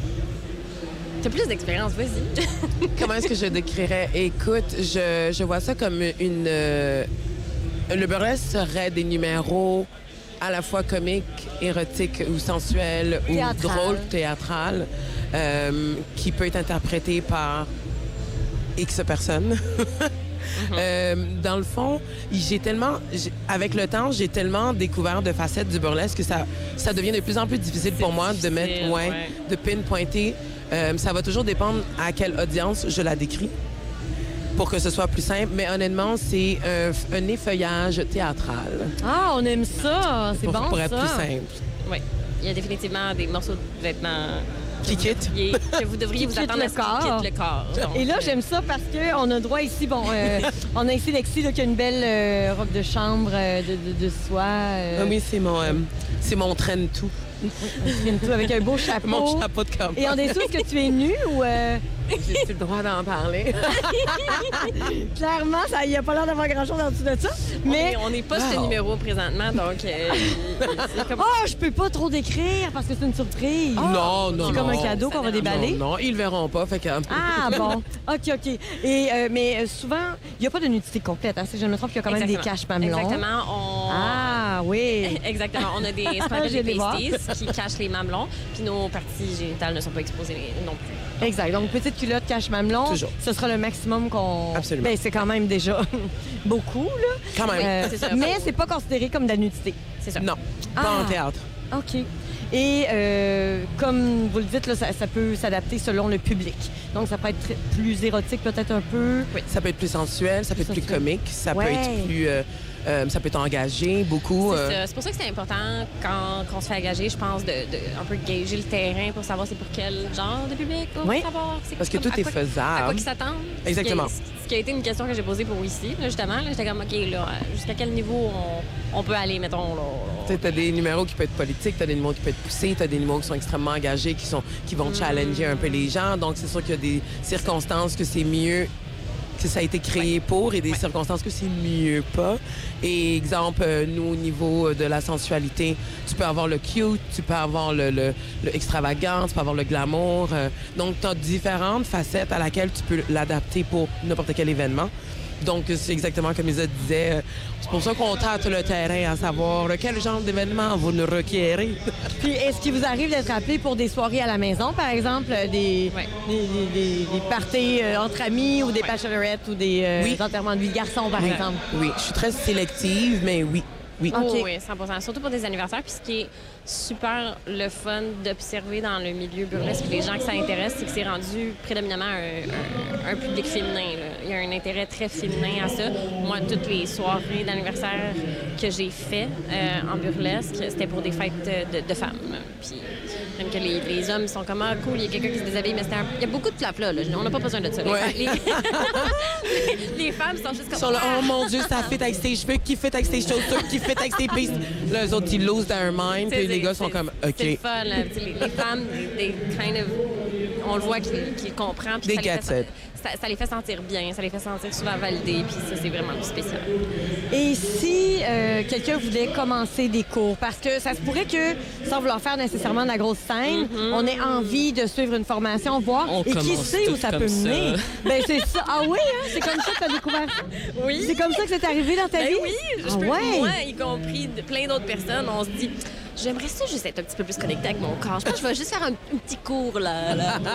T'as plus d'expérience, vas-y. Comment est-ce que je décrirais? Écoute, je vois ça comme une... le burlesque serait des numéros à la fois comiques, érotiques ou sensuels ou drôles, théâtrales, qui peut être interprété par X personnes. Dans le fond, avec le temps, j'ai tellement découvert de facettes du burlesque que ça devient de plus en plus difficile pour moi de mettre, de pinpointer. Ça va toujours dépendre à quelle audience je la décris pour que ce soit plus simple. Mais honnêtement, c'est un effeuillage théâtral. Ah, on aime ça! C'est bon, ça! Pour être plus simple. Oui. Il y a définitivement des morceaux de vêtements... Qui quittent. Que vous devriez vous attendre à ce qu'ils quittent le corps. Donc, et là, j'aime ça parce qu'on a droit ici, on a ici Lexi là, qui a une belle robe de chambre de soie. Ah oui, c'est mon traîne-tout. Traîne-tout avec un beau chapeau. Mon chapeau de campagne. Et en dessous, est-ce que tu es nue ou... J'ai-tu le droit d'en parler? Clairement, il n'y a pas l'air d'avoir grand-chose en dessous de ça. Mais on n'est pas ce numéro présentement, donc... Oh, je peux pas trop décrire parce que c'est une surprise. Non. C'est comme un cadeau qu'on va déballer. Non, ils le verront pas, fait que... Ah, bon. OK. Mais souvent, il n'y a pas de nudité complète. Hein. Si je me trompe, il y a quand même des caches mamelons. Exactement. Ah, oui. Exactement. On a des pasties qui cachent les mamelons, puis nos parties génitales ne sont pas exposées non plus. Exact. Donc, petite culotte cache-mamelon, ce sera le maximum qu'on... Absolument. Ben, c'est quand même déjà beaucoup, là. Quand même. C'est ça, mais c'est pas considéré comme de la nudité. C'est ça. Non, pas en théâtre. OK. Et comme vous le dites, là, ça peut s'adapter selon le public. Donc, ça peut être plus érotique peut-être un peu. Oui, ça peut être plus sensuel, ça peut être plus comique, ça peut être plus... ça peut être engagé beaucoup. C'est pour ça que c'est important quand on se fait engager, je pense, de un peu gager le terrain pour savoir c'est pour quel genre de public. Savoir, parce que tout est faisable. À quoi qu'ils s'attendent. Exactement. Ce qui a été une question que j'ai posée pour ici, là, justement. J'étais comme, OK, là, jusqu'à quel niveau on peut aller, mettons, là. T'as des numéros qui peuvent être politiques, t'as des numéros qui peuvent être poussés, t'as des numéros qui sont extrêmement engagés, qui vont challenger un peu les gens. Donc, c'est sûr qu'il y a des circonstances que c'est mieux que ça a été créé pour et des circonstances que c'est mieux pas. Et exemple, nous, au niveau de la sensualité, tu peux avoir le cute, tu peux avoir le extravagant, tu peux avoir le glamour. Donc, tu as différentes facettes à laquelle tu peux l'adapter pour n'importe quel événement. Donc, c'est exactement comme Isa disait. C'est pour ça qu'on tâte le terrain à savoir quel genre d'événement vous nous requérez. Puis, est-ce qu'il vous arrive d'être appelé pour des soirées à la maison, par exemple, des parties entre amis ou des bachelorettes ou des enterrements de vie de garçons, par exemple? Oui, je suis très sélective, mais oui. Oui. Okay. Oui, 100%. Surtout pour des anniversaires. Puis ce qui est super le fun d'observer dans le milieu burlesque, les gens que ça intéresse, c'est que c'est rendu prédominamment un public féminin. Là. Il y a un intérêt très féminin à ça. Moi, toutes les soirées d'anniversaire que j'ai fait en burlesque, c'était pour des fêtes de femmes. Puis même que les hommes sont comme « Ah, cool, il y a quelqu'un qui se déshabille », mais il y a beaucoup de flafla, là. On n'a pas besoin de ça. Les femmes sont juste comme... Ils sont là, oh mon Dieu, ça fit avec ses cheveux, qui fit avec ses chaussures, qui fit avec ses pistes. Là, eux autres, ils lose their mind, puis les gars sont comme, OK. C'est le fun, là. Les femmes, on le voit qu'ils comprennent. Des get-it. Ça les fait sentir bien, ça les fait sentir souvent validés, puis ça, c'est vraiment plus spécial. Et si quelqu'un voulait commencer des cours, parce que ça se pourrait que, sans vouloir faire nécessairement de la grosse scène, on ait envie de suivre une formation, voir, et qui sait où ça peut mener. Ben c'est ça. Ah oui, hein? C'est comme ça que tu as découvert ça? Oui. C'est comme ça que c'est arrivé dans ta vie? Oui, moi, y compris plein d'autres personnes, on se dit... j'aimerais ça juste être un petit peu plus connectée avec mon corps. Je pense que je vais juste faire un petit cours, là.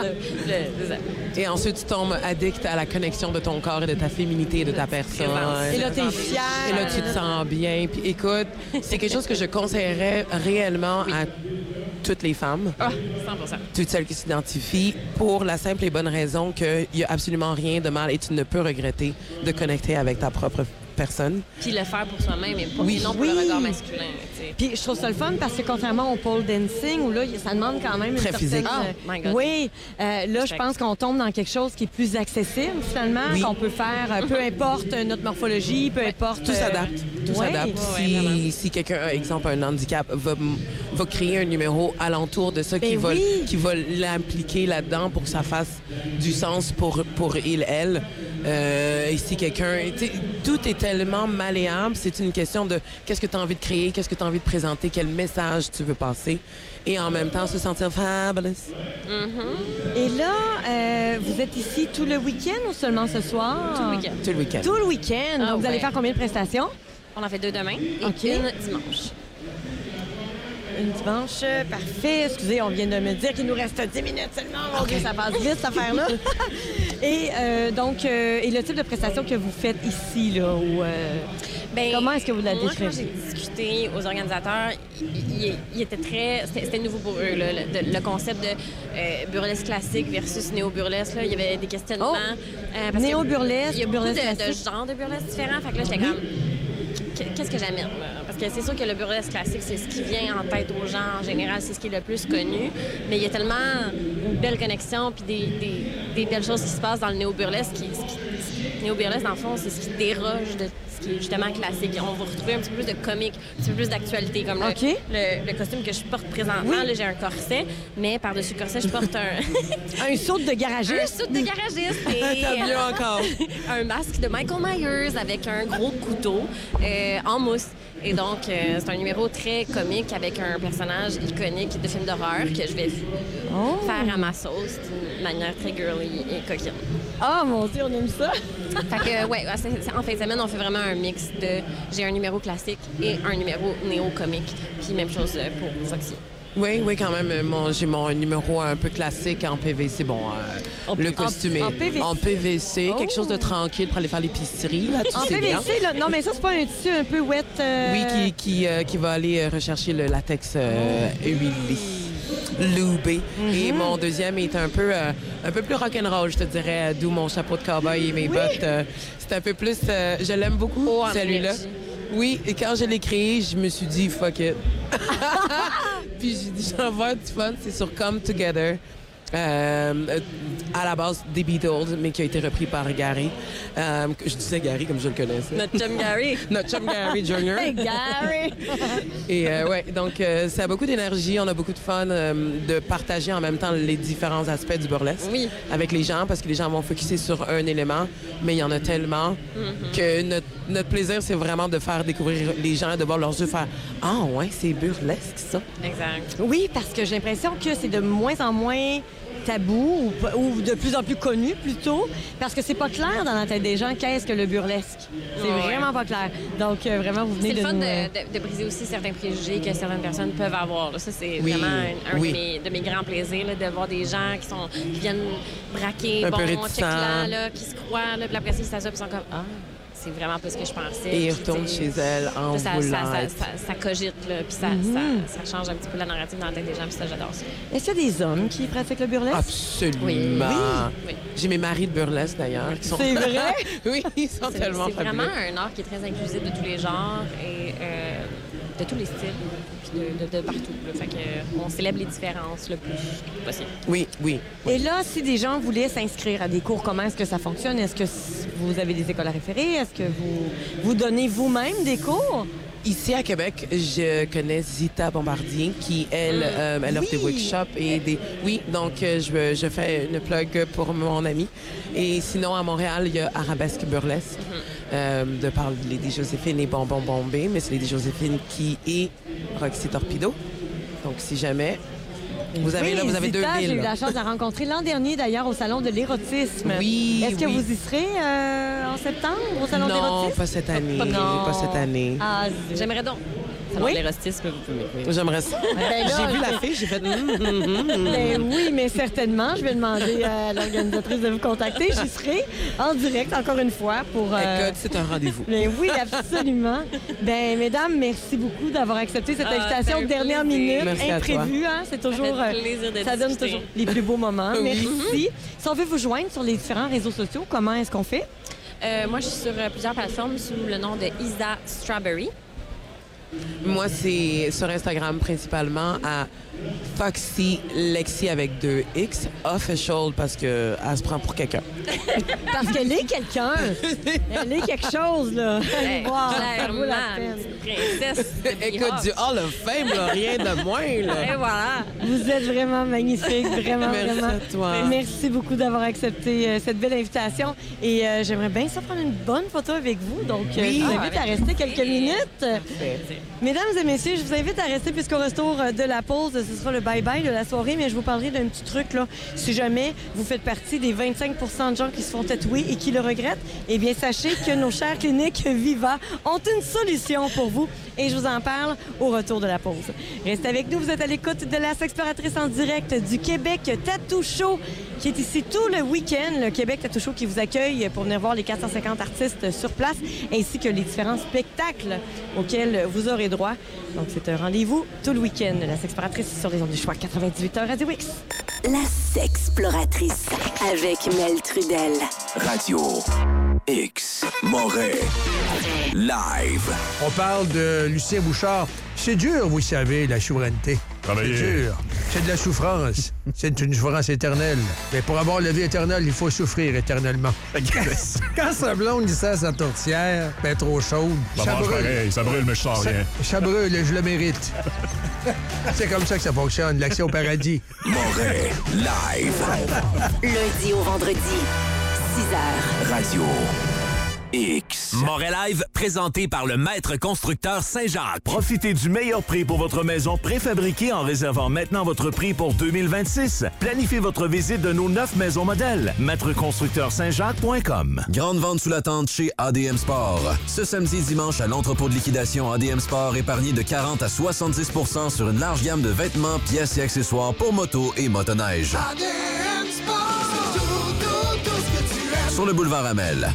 Et ensuite, tu tombes addict à la connexion de ton corps et de ta féminité et de ta personne. Et là, t'es fière. Et là, tu te sens bien. Puis écoute, c'est quelque chose que je conseillerais réellement à toutes les femmes. Ah, 100%. Toutes celles qui s'identifient, pour la simple et bonne raison qu'il n'y a absolument rien de mal et tu ne peux regretter de connecter avec ta propre personne. Puis le faire pour soi-même et non pour le regard masculin. T'sais. Puis je trouve ça le fun parce que contrairement au pole dancing, où là, ça demande quand même très une physique. certaine... Oh my God. Oui. Là, je pense qu'on tombe dans quelque chose qui est plus accessible, finalement, qu'on peut faire, peu importe notre morphologie, peu importe... Tout s'adapte. Tout s'adapte. Si quelqu'un, exemple, un handicap, va créer un numéro alentour de ça qui va l'impliquer là-dedans pour que ça fasse du sens pour il, elle. Et si quelqu'un... Tout est tellement malléable. C'est une question de qu'est-ce que tu as envie de créer, qu'est-ce que tu as envie de présenter, quel message tu veux passer. Et en même temps, se sentir fabulous. Mm-hmm. Et là, vous êtes ici tout le week-end ou seulement ce soir? Tout le week-end. Tout le week-end. Tout le week-end. Donc, vous allez faire combien de prestations? On en fait 2 demain et une dimanche. Une dimanche, parfait. Excusez, on vient de me dire qu'il nous reste 10 minutes seulement. OK, ça passe vite, cette affaire-là. Et donc, et le type de prestation que vous faites ici, là, comment est-ce que vous la décrivez? Moi, quand j'ai discuté aux organisateurs, il était c'était nouveau pour eux, là, le concept de burlesque classique versus néo-burlesque. Il y avait des questionnements. Néo-burlesque, il y a beaucoup de genres de burlesque différents. Fait que là, j'étais comme... Qu'est-ce que j'amène? Parce que c'est sûr que le burlesque classique, c'est ce qui vient en tête aux gens en général, c'est ce qui est le plus connu. Mais il y a tellement une belle connexion puis des belles choses qui se passent dans le néo-burlesque. Néo-burlesque, dans le fond, c'est ce qui déroge de ce qui est justement classique. On va retrouver un petit peu plus de comique, un petit peu plus d'actualité. Comme le costume que je porte présentement, là, j'ai un corset, mais par-dessus le corset, je porte un saut de garagiste? Un saut de garagiste. Et t'as mieux encore. Un masque de Michael Myers avec un gros couteau en mousse. Et donc, c'est un numéro très comique avec un personnage iconique de film d'horreur que je vais faire à ma sauce d'une manière très girly et coquine. Ah, mon Dieu, on aime ça! Fait que, en fin de semaine, on fait vraiment un mix de... J'ai un numéro classique et un numéro néo-comique. Puis même chose pour Foxy. Oui, quand même. J'ai mon numéro un peu classique en PVC. Bon, le costume est en PVC, quelque chose de tranquille pour aller faire l'épicerie. En PVC, là, non, mais ça, c'est pas un tissu un peu wet? Oui, qui va aller rechercher le latex huilé. Loubé. Et mon deuxième est un peu plus rock'n'roll, je te dirais, d'où mon chapeau de cowboy et mes bottes. C'est un peu plus... je l'aime beaucoup, celui-là. Oui, et quand je l'ai créé, je me suis dit, fuck it. Puis j'ai dit, j'en vais du fun, c'est sur Come Together. À la base des Beatles, mais qui a été repris par Gary. Je disais Gary comme je le connaissais. Notre chum Gary. Notre chum Gary Jr. Hey, Gary! Et donc ça a beaucoup d'énergie, on a beaucoup de fun de partager en même temps les différents aspects du burlesque avec les gens, parce que les gens vont focuser sur un élément, mais il y en a tellement que notre plaisir, c'est vraiment de faire découvrir les gens, de voir leurs yeux faire « Ah ouais, c'est burlesque, ça! » Exact. Oui, parce que j'ai l'impression que c'est de moins en moins tabou ou de plus en plus connu plutôt, parce que c'est pas clair dans la tête des gens qu'est-ce que le burlesque. C'est vraiment pas clair. Donc vraiment, vous venez de... C'est le fun de briser aussi certains préjugés que certaines personnes peuvent avoir. Là. Ça, c'est vraiment un de mes grands plaisirs, là, de voir des gens qui viennent braquer, check-là, qui se croient, là, puis après ça, ils s'assoient, puis ils sont comme « Ah! » C'est vraiment pas ce que je pensais. Et ils retournent chez elle en voulant. Ça cogite, là, puis ça change un petit peu la narrative dans la tête des gens, puis ça, j'adore ça. Est-ce qu'il y a des hommes qui pratiquent le burlesque? Absolument. Oui. J'ai mes maris de burlesque, d'ailleurs. C'est vrai? Oui, ils sont tellement fabuleux. C'est vraiment un art qui est très inclusif de tous les genres et de tous les styles, puis de partout. Là. Fait qu'on célèbre les différences le plus possible. Oui. Et là, si des gens voulaient s'inscrire à des cours, comment est-ce que ça fonctionne? Est-ce que vous avez des écoles à référer? Est-ce que vous donnez vous-même des cours? Ici, à Québec, je connais Zita Bombardier, qui, elle offre des workshops et des... Oui, donc je fais une plug pour mon ami. Et sinon, à Montréal, il y a Arabesque Burlesque, de par Lady Joséphine et Bonbon Bombé, mais c'est Lady Joséphine qui est Roxy Torpedo. Donc, si jamais... Vous avez Zita, 2 villes. J'ai eu la chance de la rencontrer l'an dernier, d'ailleurs, au Salon de l'érotisme. Oui, Est-ce que vous y serez en septembre, au Salon de l'érotisme? Non, pas cette année. Pas cette année. Ah, j'aimerais donc. Salon de l'érotisme, vous pouvez m'écrire. J'aimerais ça. Ben là, j'ai vu la fille, j'ai fait... Ben oui, mais certainement. Je vais demander à l'organisatrice de vous contacter. J'y serai en direct, encore une fois, pour... Écoute, c'est un rendez-vous. Ben oui, absolument. Ben, mesdames, merci beaucoup d'avoir accepté cette invitation de dernière minute. Merci imprévue, hein? C'est toujours... Ça fait plaisir de ça donne discuter. toujours les plus beaux moments. Oui. Merci. Si on veut vous joindre sur les différents réseaux sociaux, comment est-ce qu'on fait? Moi, je suis sur plusieurs plateformes sous le nom de Isa Strawberry. Moi, c'est sur Instagram principalement à Foxy Lexi avec 2 X, official, parce qu'elle se prend pour quelqu'un. Parce qu'elle est quelqu'un. Elle est quelque chose, là. Allez voir, ça vaut la peine. Princesse. Écoute, du Hall of Fame, là, rien de moins. Là. Et voilà. Vous êtes vraiment magnifique, vraiment, Merci vraiment. à toi. Merci beaucoup d'avoir accepté cette belle invitation. Et j'aimerais bien ça prendre une bonne photo avec vous. Donc, je vous invite à rester quelques minutes. Mesdames et messieurs, je vous invite à rester puisqu'au retour de la pause, ce sera le bye-bye de la soirée, mais je vous parlerai d'un petit truc, là. Si jamais vous faites partie des 25 % de gens qui se font tatouer et qui le regrettent, eh bien, sachez que nos chères cliniques Viva ont une solution pour vous et je vous en parle au retour de la pause. Restez avec nous, vous êtes à l'écoute de la Sexploratrice en direct du Québec Tattoo Show qui est ici tout le week-end. Le Québec Tattoo Show qui vous accueille pour venir voir les 450 artistes sur place ainsi que les différents spectacles auxquels vous aurez droit. Donc, c'est un rendez-vous tout le week-end. La Sexploratrice sur les ondes du choix 98h Radio X. La Sexploratrice avec Mel Trudel. Radio X Montréal. Live. On parle de Lucien Bouchard. C'est dur, vous savez, la souveraineté. C'est dur. C'est de la souffrance. C'est une souffrance éternelle. Mais pour avoir la vie éternelle, il faut souffrir éternellement. Quand sa blonde glissait à sa tourtière, ben trop chaude, ça brûle. Pareil, ça brûle, mais je sens rien. Ça brûle, je le mérite. C'est comme ça que ça fonctionne, l'accès au paradis. Montréal. Live. Lundi au vendredi, 6h. Radio X. Montréal Live, présenté par le maître constructeur Saint-Jacques. Profitez du meilleur prix pour votre maison préfabriquée en réservant maintenant votre prix pour 2026. Planifiez votre visite de nos 9 maisons modèles. maîtreconstructeursaintjacques.com. Grande vente sous la tente chez ADM Sport. Ce samedi et dimanche à l'entrepôt de liquidation ADM Sport, épargnez de 40 à 70 % sur une large gamme de vêtements, pièces et accessoires pour moto et motoneige. ADM Sport, c'est tout ce que tu aimes. Sur le boulevard Amel.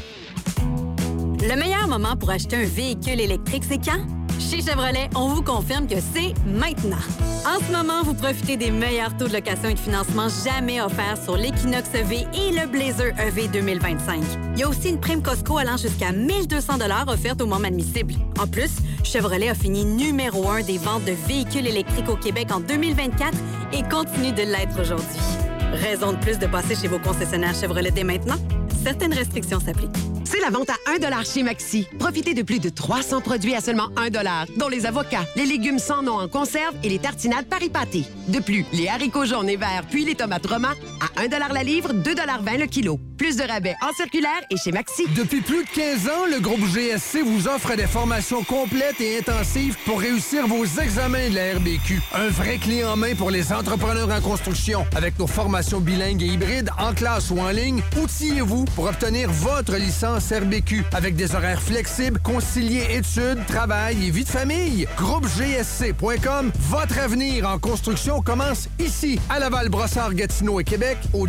Le meilleur moment pour acheter un véhicule électrique, c'est quand? Chez Chevrolet, on vous confirme que c'est maintenant. En ce moment, vous profitez des meilleurs taux de location et de financement jamais offerts sur l'Equinox EV et le Blazer EV 2025. Il y a aussi une prime Costco allant jusqu'à 1 200 $ offerte aux membres admissibles. En plus, Chevrolet a fini numéro 1 des ventes de véhicules électriques au Québec en 2024 et continue de l'être aujourd'hui. Raison de plus de passer chez vos concessionnaires Chevrolet dès maintenant? Certaines restrictions s'appliquent. C'est la vente à 1 $ chez Maxi. Profitez de plus de 300 produits à seulement 1 $, dont les avocats, les légumes sans nom en conserve et les tartinades Paris-Pâté. De plus, les haricots jaunes et verts puis les tomates Roma à 1 $ la livre, 2,20 $ le kilo. Plus de rabais en circulaire et chez Maxi. Depuis plus de 15 ans, le groupe GSC vous offre des formations complètes et intensives pour réussir vos examens de la RBQ. Un vrai clé en main pour les entrepreneurs en construction. Avec nos formations bilingues et hybrides, en classe ou en ligne, outillez-vous pour obtenir votre licence RBQ avec des horaires flexibles, concilier études, travail et vie de famille. GroupeGSC.com, votre avenir en construction commence ici, à Laval, Brossard, Gatineau et Québec, au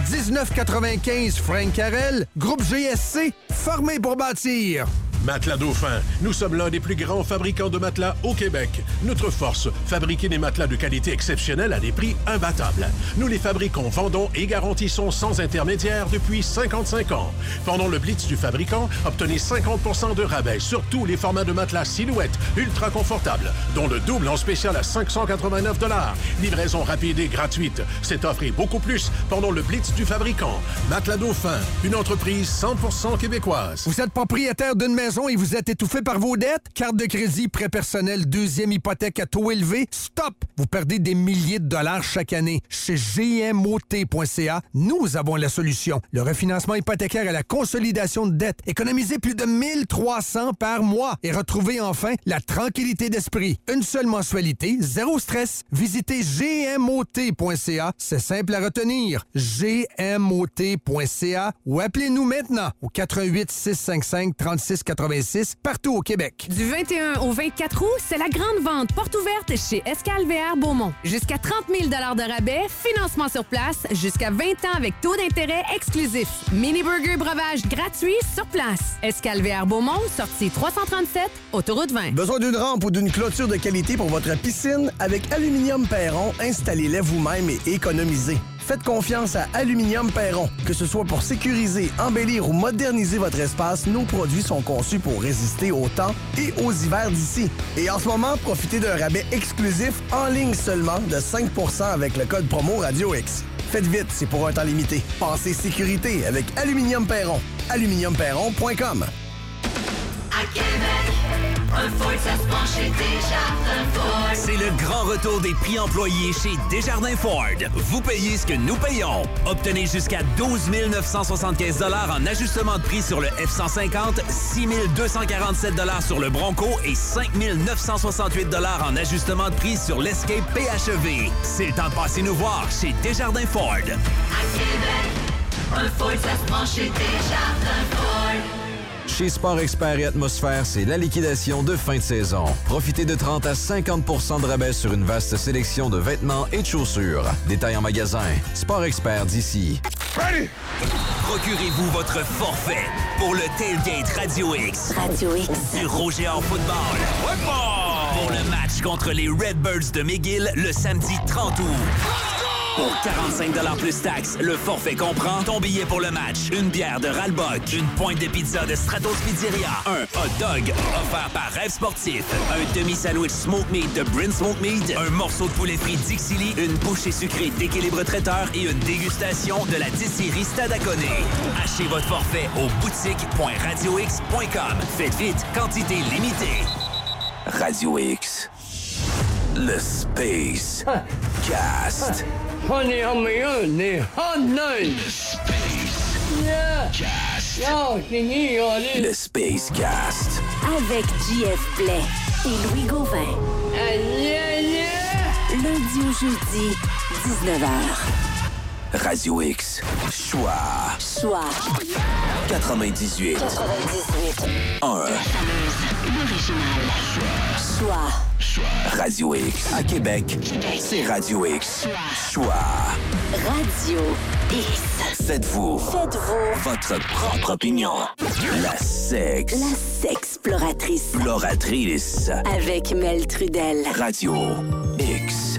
1995 Frank Carrel. Groupe GSC, formé pour bâtir. Matelas Dauphin. Nous sommes l'un des plus grands fabricants de matelas au Québec. Notre force, fabriquer des matelas de qualité exceptionnelle à des prix imbattables. Nous les fabriquons, vendons et garantissons sans intermédiaire depuis 55 ans. Pendant le Blitz du fabricant, obtenez 50 % de rabais sur tous les formats de matelas silhouette ultra confortables, dont le double en spécial à 589 $. Livraison rapide et gratuite. Cette offre est beaucoup plus pendant le Blitz du fabricant. Matelas Dauphin, une entreprise 100% québécoise. Vous êtes propriétaire d'une maison et vous êtes étouffé par vos dettes? Carte de crédit, prêt personnel, deuxième hypothèque à taux élevé? Stop! Vous perdez des milliers de dollars chaque année. Chez GMOT.ca, nous avons la solution. Le refinancement hypothécaire et la consolidation de dettes. Économisez plus de 1 300 par mois et retrouvez enfin la tranquillité d'esprit. Une seule mensualité, zéro stress. Visitez GMOT.ca. C'est simple à retenir. GMOT.ca ou appelez-nous maintenant au 88 655 36 88 86 partout au Québec. Du 21 au 24 août, c'est la grande vente porte ouverte chez Escale VR Beaumont. Jusqu'à 30 000 de rabais, financement sur place, jusqu'à 20 ans avec taux d'intérêt exclusif. Mini burger breuvage gratuit sur place. Escale VR Beaumont, sortie 337, autoroute 20. Besoin d'une rampe ou d'une clôture de qualité pour votre piscine? Avec Aluminium Perron, installez-les vous-même et économisez. Faites confiance à Aluminium Perron. Que ce soit pour sécuriser, embellir ou moderniser votre espace, nos produits sont conçus pour résister au temps et aux hivers d'ici. Et en ce moment, profitez d'un rabais exclusif en ligne seulement de 5 % avec le code promo Radio X. Faites vite, c'est pour un temps limité. Pensez sécurité avec Aluminium Perron. aluminiumperron.com. À Québec, un Ford, ça se prend chez Desjardins Ford. C'est le grand retour des prix employés chez Desjardins Ford. Vous payez ce que nous payons. Obtenez jusqu'à 12 975 $ en ajustement de prix sur le F-150, 6 247 $ sur le Bronco et 5 968 $ en ajustement de prix sur l'Escape PHEV. C'est le temps de passer nous voir chez Desjardins Ford. À Québec, un Ford, ça se prend chez Desjardins Ford. Chez Sport Expert et Atmosphère, c'est la liquidation de fin de saison. Profitez de 30 à 50 % de rabais sur une vaste sélection de vêtements et de chaussures. Détails en magasin. Sport Expert d'ici. Procurez-vous votre forfait pour le tailgate Radio X. Radio X. Du Roger en football. Pour le match contre les Redbirds de McGill le samedi 30 août. Pour 45 $ plus taxes, le forfait comprend ton billet pour le match, une bière de Ralbock, une pointe de pizza de Stratos Pizzeria, un hot dog offert par Rêve Sportif, un demi-sandwich Smoke Meat de Brin Smoke Meat, un morceau de poulet frit Dixili, une bouchée sucrée d'Équilibre Traiteur et une dégustation de la distillerie Stade à Côné. Achetez votre forfait au boutique.radiox.com. Faites vite, quantité limitée. Radio X. Le Space Cast. Honey, Le Space Cast. Avec JF Blais et Louis Gauvin. Lundi au jeudi, 19h. Radio X. Choix. 98. 1. L'original. Choix. Radio X. À Québec, c'est Radio X. Choix. Radio X. Faites-vous votre propre opinion. La sexploratrice. Avec Mel Trudel. Radio X.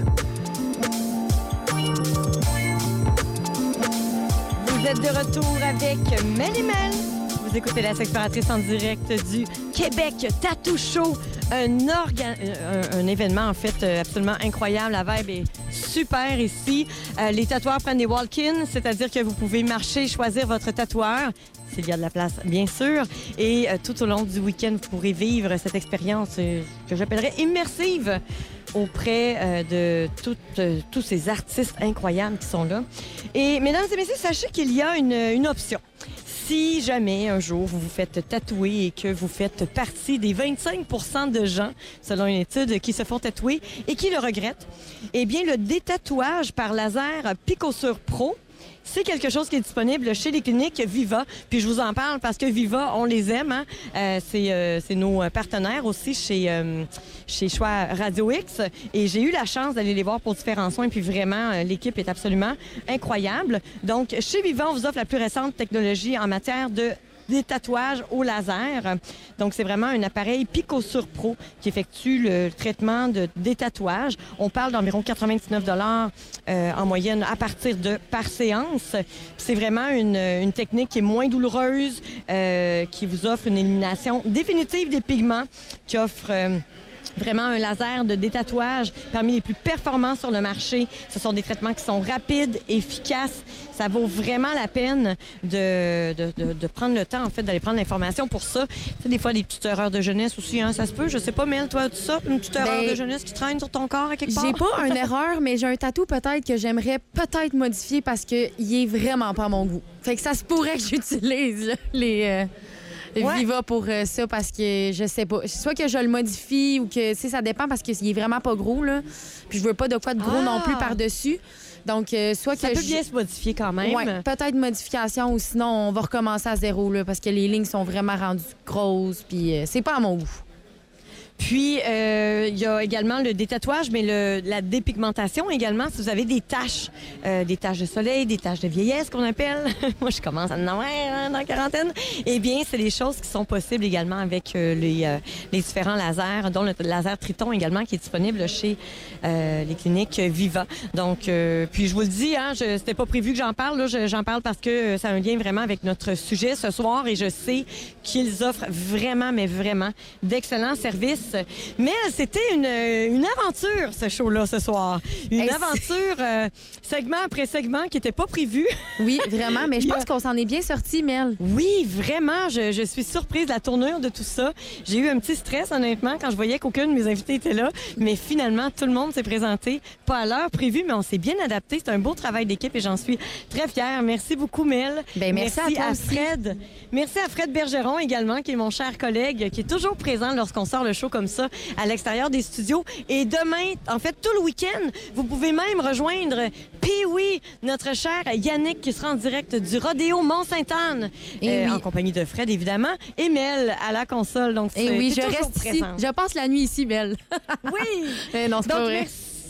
Vous êtes de retour avec Mel et Mel. Vous écoutez la sexploratrice en direct du Québec Tattoo Show. Un événement, en fait, absolument incroyable. La vibe est super ici. Les tatoueurs prennent des walk-ins, c'est-à-dire que vous pouvez marcher, choisir votre tatoueur. S'il y a de la place, bien sûr. Et tout au long du week-end, vous pourrez vivre cette expérience que j'appellerais immersive auprès de tous ces artistes incroyables qui sont là. Et mesdames et messieurs, sachez qu'il y a une option. Si jamais un jour vous vous faites tatouer et que vous faites partie des 25 % de gens, selon une étude, qui se font tatouer et qui le regrettent, eh bien, le détatouage par laser Picosur Pro, c'est quelque chose qui est disponible chez les cliniques Viva. Puis je vous en parle parce que Viva, on les aime. Hein? C'est nos partenaires aussi chez Choix Radio X. Et j'ai eu la chance d'aller les voir pour différents soins. Puis vraiment, l'équipe est absolument incroyable. Donc, chez Viva, on vous offre la plus récente technologie en matière de tatouages au laser. Donc, c'est vraiment un appareil Picosur Pro qui effectue le traitement des tatouages. On parle d'environ 99 $ en moyenne à partir par séance. C'est vraiment une technique qui est moins douloureuse, qui vous offre une élimination définitive des pigments, qui offre... vraiment un laser de détatouage parmi les plus performants sur le marché. Ce sont des traitements qui sont rapides, efficaces. Ça vaut vraiment la peine de prendre le temps, en fait, d'aller prendre l'information pour ça. Tu sais, des fois, des petites erreurs de jeunesse aussi, hein, ça se peut. Je sais pas, Mel, toi, tout ça, une petite erreur de jeunesse qui traîne sur ton corps à quelque part? J'ai pas une erreur, mais j'ai un tatou peut-être que j'aimerais peut-être modifier parce qu'il est vraiment pas à mon goût. Fait que ça se pourrait que j'utilise là, Viva pour ça parce que je sais pas. Soit que je le modifie ou que, tu sais, ça dépend parce qu'il est vraiment pas gros, là. Puis je veux pas de quoi de gros non plus par-dessus. Donc, soit ça que peut bien se modifier quand même. Oui, peut-être modification ou sinon, on va recommencer à zéro, là, parce que les lignes sont vraiment rendues grosses, puis c'est pas à mon goût. Puis, il y a également le détatouage, mais la dépigmentation également. Si vous avez des taches de soleil, des taches de vieillesse qu'on appelle, moi, je commence à en avoir dans la quarantaine, eh bien, c'est des choses qui sont possibles également avec les différents lasers, dont le laser Triton également, qui est disponible chez les cliniques Viva. Donc, puis je vous le dis, hein, c'était pas prévu que j'en parle. Là, j'en parle parce que ça a un lien vraiment avec notre sujet ce soir et je sais qu'ils offrent vraiment, mais vraiment, d'excellents services. Mais c'était une aventure, ce show-là, ce soir. Une aventure, segment après segment, qui n'était pas prévu. Oui, vraiment, mais je pense qu'on s'en est bien sorti, Mel. Oui, vraiment. Je suis surprise de la tournure de tout ça. J'ai eu un petit stress, honnêtement, quand je voyais qu'aucun de mes invités était là. Mais finalement, tout le monde s'est présenté. Pas à l'heure prévue, mais on s'est bien adapté. C'est un beau travail d'équipe et j'en suis très fière. Merci beaucoup, Mel. Bien, merci à Fred. Merci à Fred Bergeron également, qui est mon cher collègue, qui est toujours présent lorsqu'on sort le show comme ça à l'extérieur des studios. Et demain, en fait, tout le week-end, vous pouvez même rejoindre Pee-Wee, notre cher Yannick, qui sera en direct du Rodéo Mont-Sainte-Anne, en compagnie de Fred, évidemment, et Mel à la console. Donc, et oui, je reste ici. Je passe la nuit ici, Mel. Oui! Non, c'est pas vrai.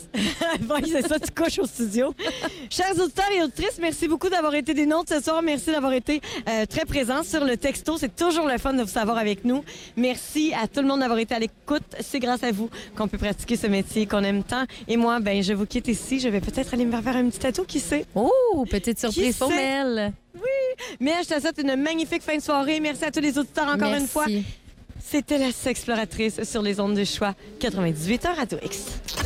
Oui, c'est ça, tu couches au studio. Chers auditeurs et auditrices, merci beaucoup d'avoir été des nôtres ce soir. Merci d'avoir été très présents sur le texto. C'est toujours le fun de vous savoir avec nous. Merci à tout le monde d'avoir été à l'écoute. C'est grâce à vous qu'on peut pratiquer ce métier qu'on aime tant. Et moi, je vous quitte ici. Je vais peut-être aller me faire un petit tatou, qui sait? Oh, petite surprise pour Mel. Oui, mais je te souhaite une magnifique fin de soirée. Merci à tous les auditeurs encore une fois. C'était la Sexploratrice sur les ondes de choix 98h Radio X.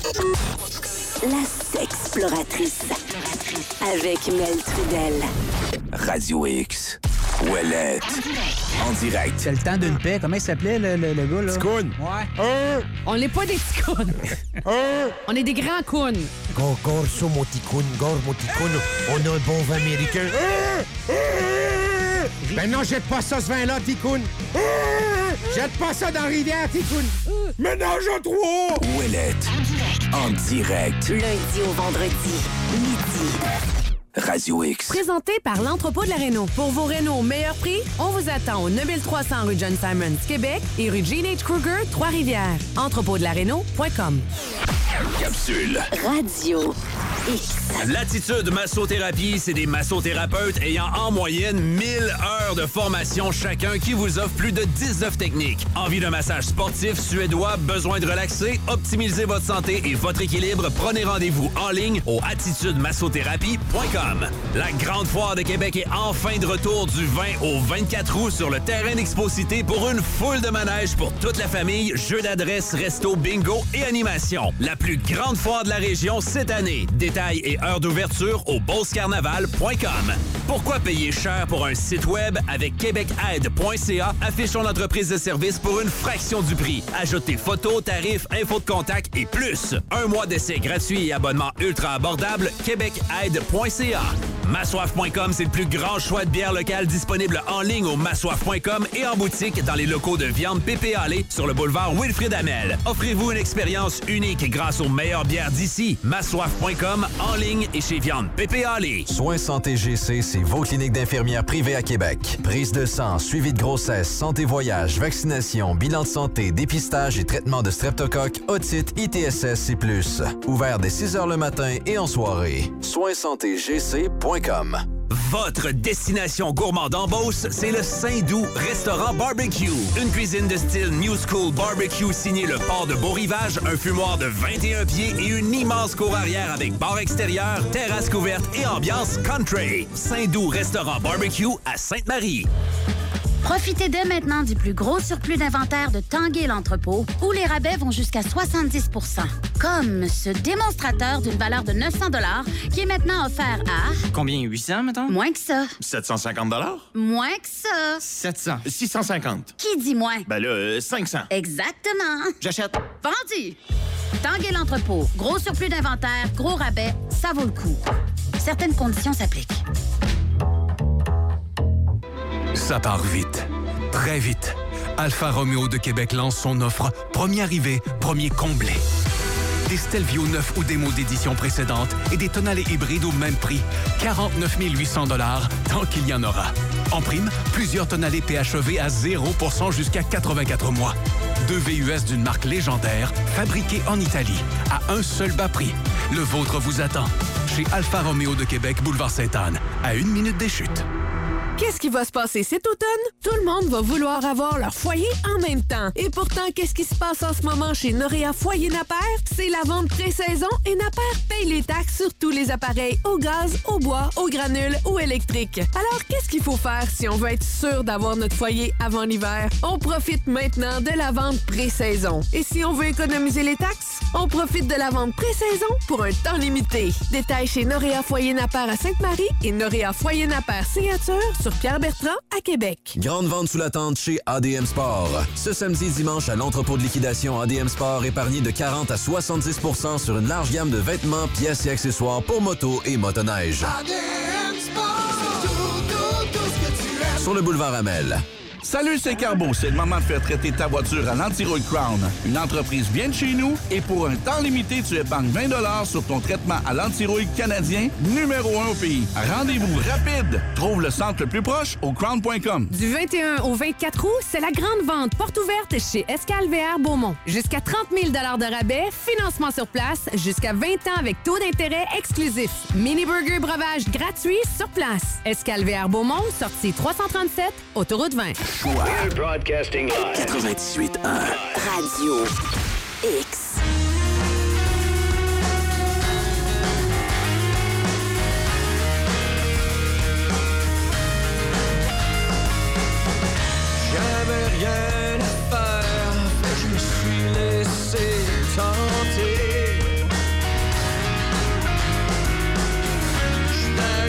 La Sexploratrice avec Mel Trudel. Radio X. Ouellette. En direct. C'est le temps d'une paix. Comment il s'appelait, le gars, là? Ticoun. Ouais. On n'est pas des ticounes. On est des grands counes. Gorso, mon ticoun, mon ticoun. On a un bon vin américain. Ben non, jette pas ça, ce vin-là, ticoun. Jette pas ça dans la rivière, ticoun. Ménage à trois. Ouellette. En direct. Lundi au vendredi, midi. Radio X. Présenté par l'Entrepôt de la Réno. Pour vos Rénaux au meilleur prix, on vous attend au 9300 rue John Simons, Québec et rue Gene H. Kruger, Trois-Rivières. Entrepôtdelaréno.com. Capsule. Radio X. L'attitude massothérapie, c'est des massothérapeutes ayant en moyenne 1000 heures de formation chacun qui vous offre plus de 19 techniques. Envie d'un massage sportif suédois, besoin de relaxer, optimiser votre santé et votre équilibre, prenez rendez-vous en ligne au attitudemassothérapie.com. La Grande Foire de Québec est enfin de retour du 20 au 24 août sur le terrain d'Exposité pour une foule de manèges pour toute la famille, jeux d'adresse, resto, bingo et animation. La plus grande foire de la région cette année. Détails et heures d'ouverture au beaucecarnaval.com. Pourquoi payer cher pour un site web? Avec québecaide.ca, affichons notre prise de service pour une fraction du prix. Ajoutez photos, tarifs, infos de contact et plus. Un mois d'essai gratuit et abonnement ultra abordable. québecaide.ca. Massoif.com, c'est le plus grand choix de bières locales disponible en ligne au massoif.com et en boutique dans les locaux de viande Pépé Allé sur le boulevard Wilfrid Hamel. Offrez-vous une expérience unique grâce aux meilleures bières d'ici. Massoif.com, en ligne et chez viande Pépé Allé. Soins Santé GC, c'est vos cliniques d'infirmières privées à Québec. Prise de sang, suivi de grossesse, santé voyage, vaccination, bilan de santé, dépistage et traitement de streptocoque, otite, ITSS et plus. Ouvert dès 6 h le matin et en soirée. soinssantegc.com. Votre destination gourmande en Beauce, c'est le Saint-Doux Restaurant Barbecue. Une cuisine de style New School Barbecue signée le port de Beau-Rivage, un fumoir de 21 pieds et une immense cour arrière avec bar extérieur, terrasse couverte et ambiance country. Saint-Doux Restaurant Barbecue à Sainte-Marie. Profitez dès maintenant du plus gros surplus d'inventaire de Tanguay l'entrepôt, où les rabais vont jusqu'à 70 %. Comme ce démonstrateur d'une valeur de 900 $ qui est maintenant offert à... Combien? 800, mettons? Moins que ça. 750 $? Moins que ça. 700. 650. Qui dit moins? Ben là, 500. Exactement. J'achète. Vendu. Tanguay l'entrepôt. Gros surplus d'inventaire, gros rabais, ça vaut le coup. Certaines conditions s'appliquent. Ça part vite. Très vite, Alfa Romeo de Québec lance son offre « Premier arrivé, premier comblé ». Des Stelvio neufs ou démos d'édition précédente et des Tonale hybrides au même prix. 49 800 $ tant qu'il y en aura. En prime, plusieurs Tonale PHEV à 0% jusqu'à 84 mois. 2 VUS d'une marque légendaire, fabriqués en Italie, à un seul bas prix. Le vôtre vous attend. Chez Alfa Romeo de Québec, boulevard Sainte-Anne, à 1 minute des chutes. Qu'est-ce qui va se passer cet automne? Tout le monde va vouloir avoir leur foyer en même temps. Et pourtant, qu'est-ce qui se passe en ce moment chez Noréa Foyer Napper? C'est la vente pré-saison et Napper paye les taxes sur tous les appareils au gaz, au bois, au granule ou électrique. Alors, qu'est-ce qu'il faut faire si on veut être sûr d'avoir notre foyer avant l'hiver? On profite maintenant de la vente pré-saison. Et si on veut économiser les taxes, on profite de la vente pré-saison pour un temps limité. Détails chez Noréa Foyer Napper à Sainte-Marie et Noréa Foyer Napper Signature sur Pierre-Bertrand à Québec. Grande vente sous la tente chez ADM Sport. Ce samedi et dimanche à l'entrepôt de liquidation ADM Sport, épargnez de 40 à 70 % sur une large gamme de vêtements, pièces et accessoires pour moto et motoneige. ADM Sport, tout ce que tu aimes. Sur le boulevard Amel. Salut, c'est Carbo. C'est le moment de faire traiter ta voiture à l'Anti-Rouille Crown. Une entreprise bien de chez nous et pour un temps limité, tu épargnes 20 $ sur ton traitement à l'anti-rouille canadien, numéro 1 au pays. Rendez-vous rapide. Trouve le centre le plus proche au crown.com. Du 21 au 24 août, c'est la grande vente porte ouverte chez Escalvéaire Beaumont. Jusqu'à 30 000 $ de rabais, financement sur place, jusqu'à 20 ans avec taux d'intérêt exclusif. Mini burger breuvage gratuit sur place. Escalvéaire Beaumont, sortie 337, autoroute 20. Broadcasting live. 98.1 Radio X.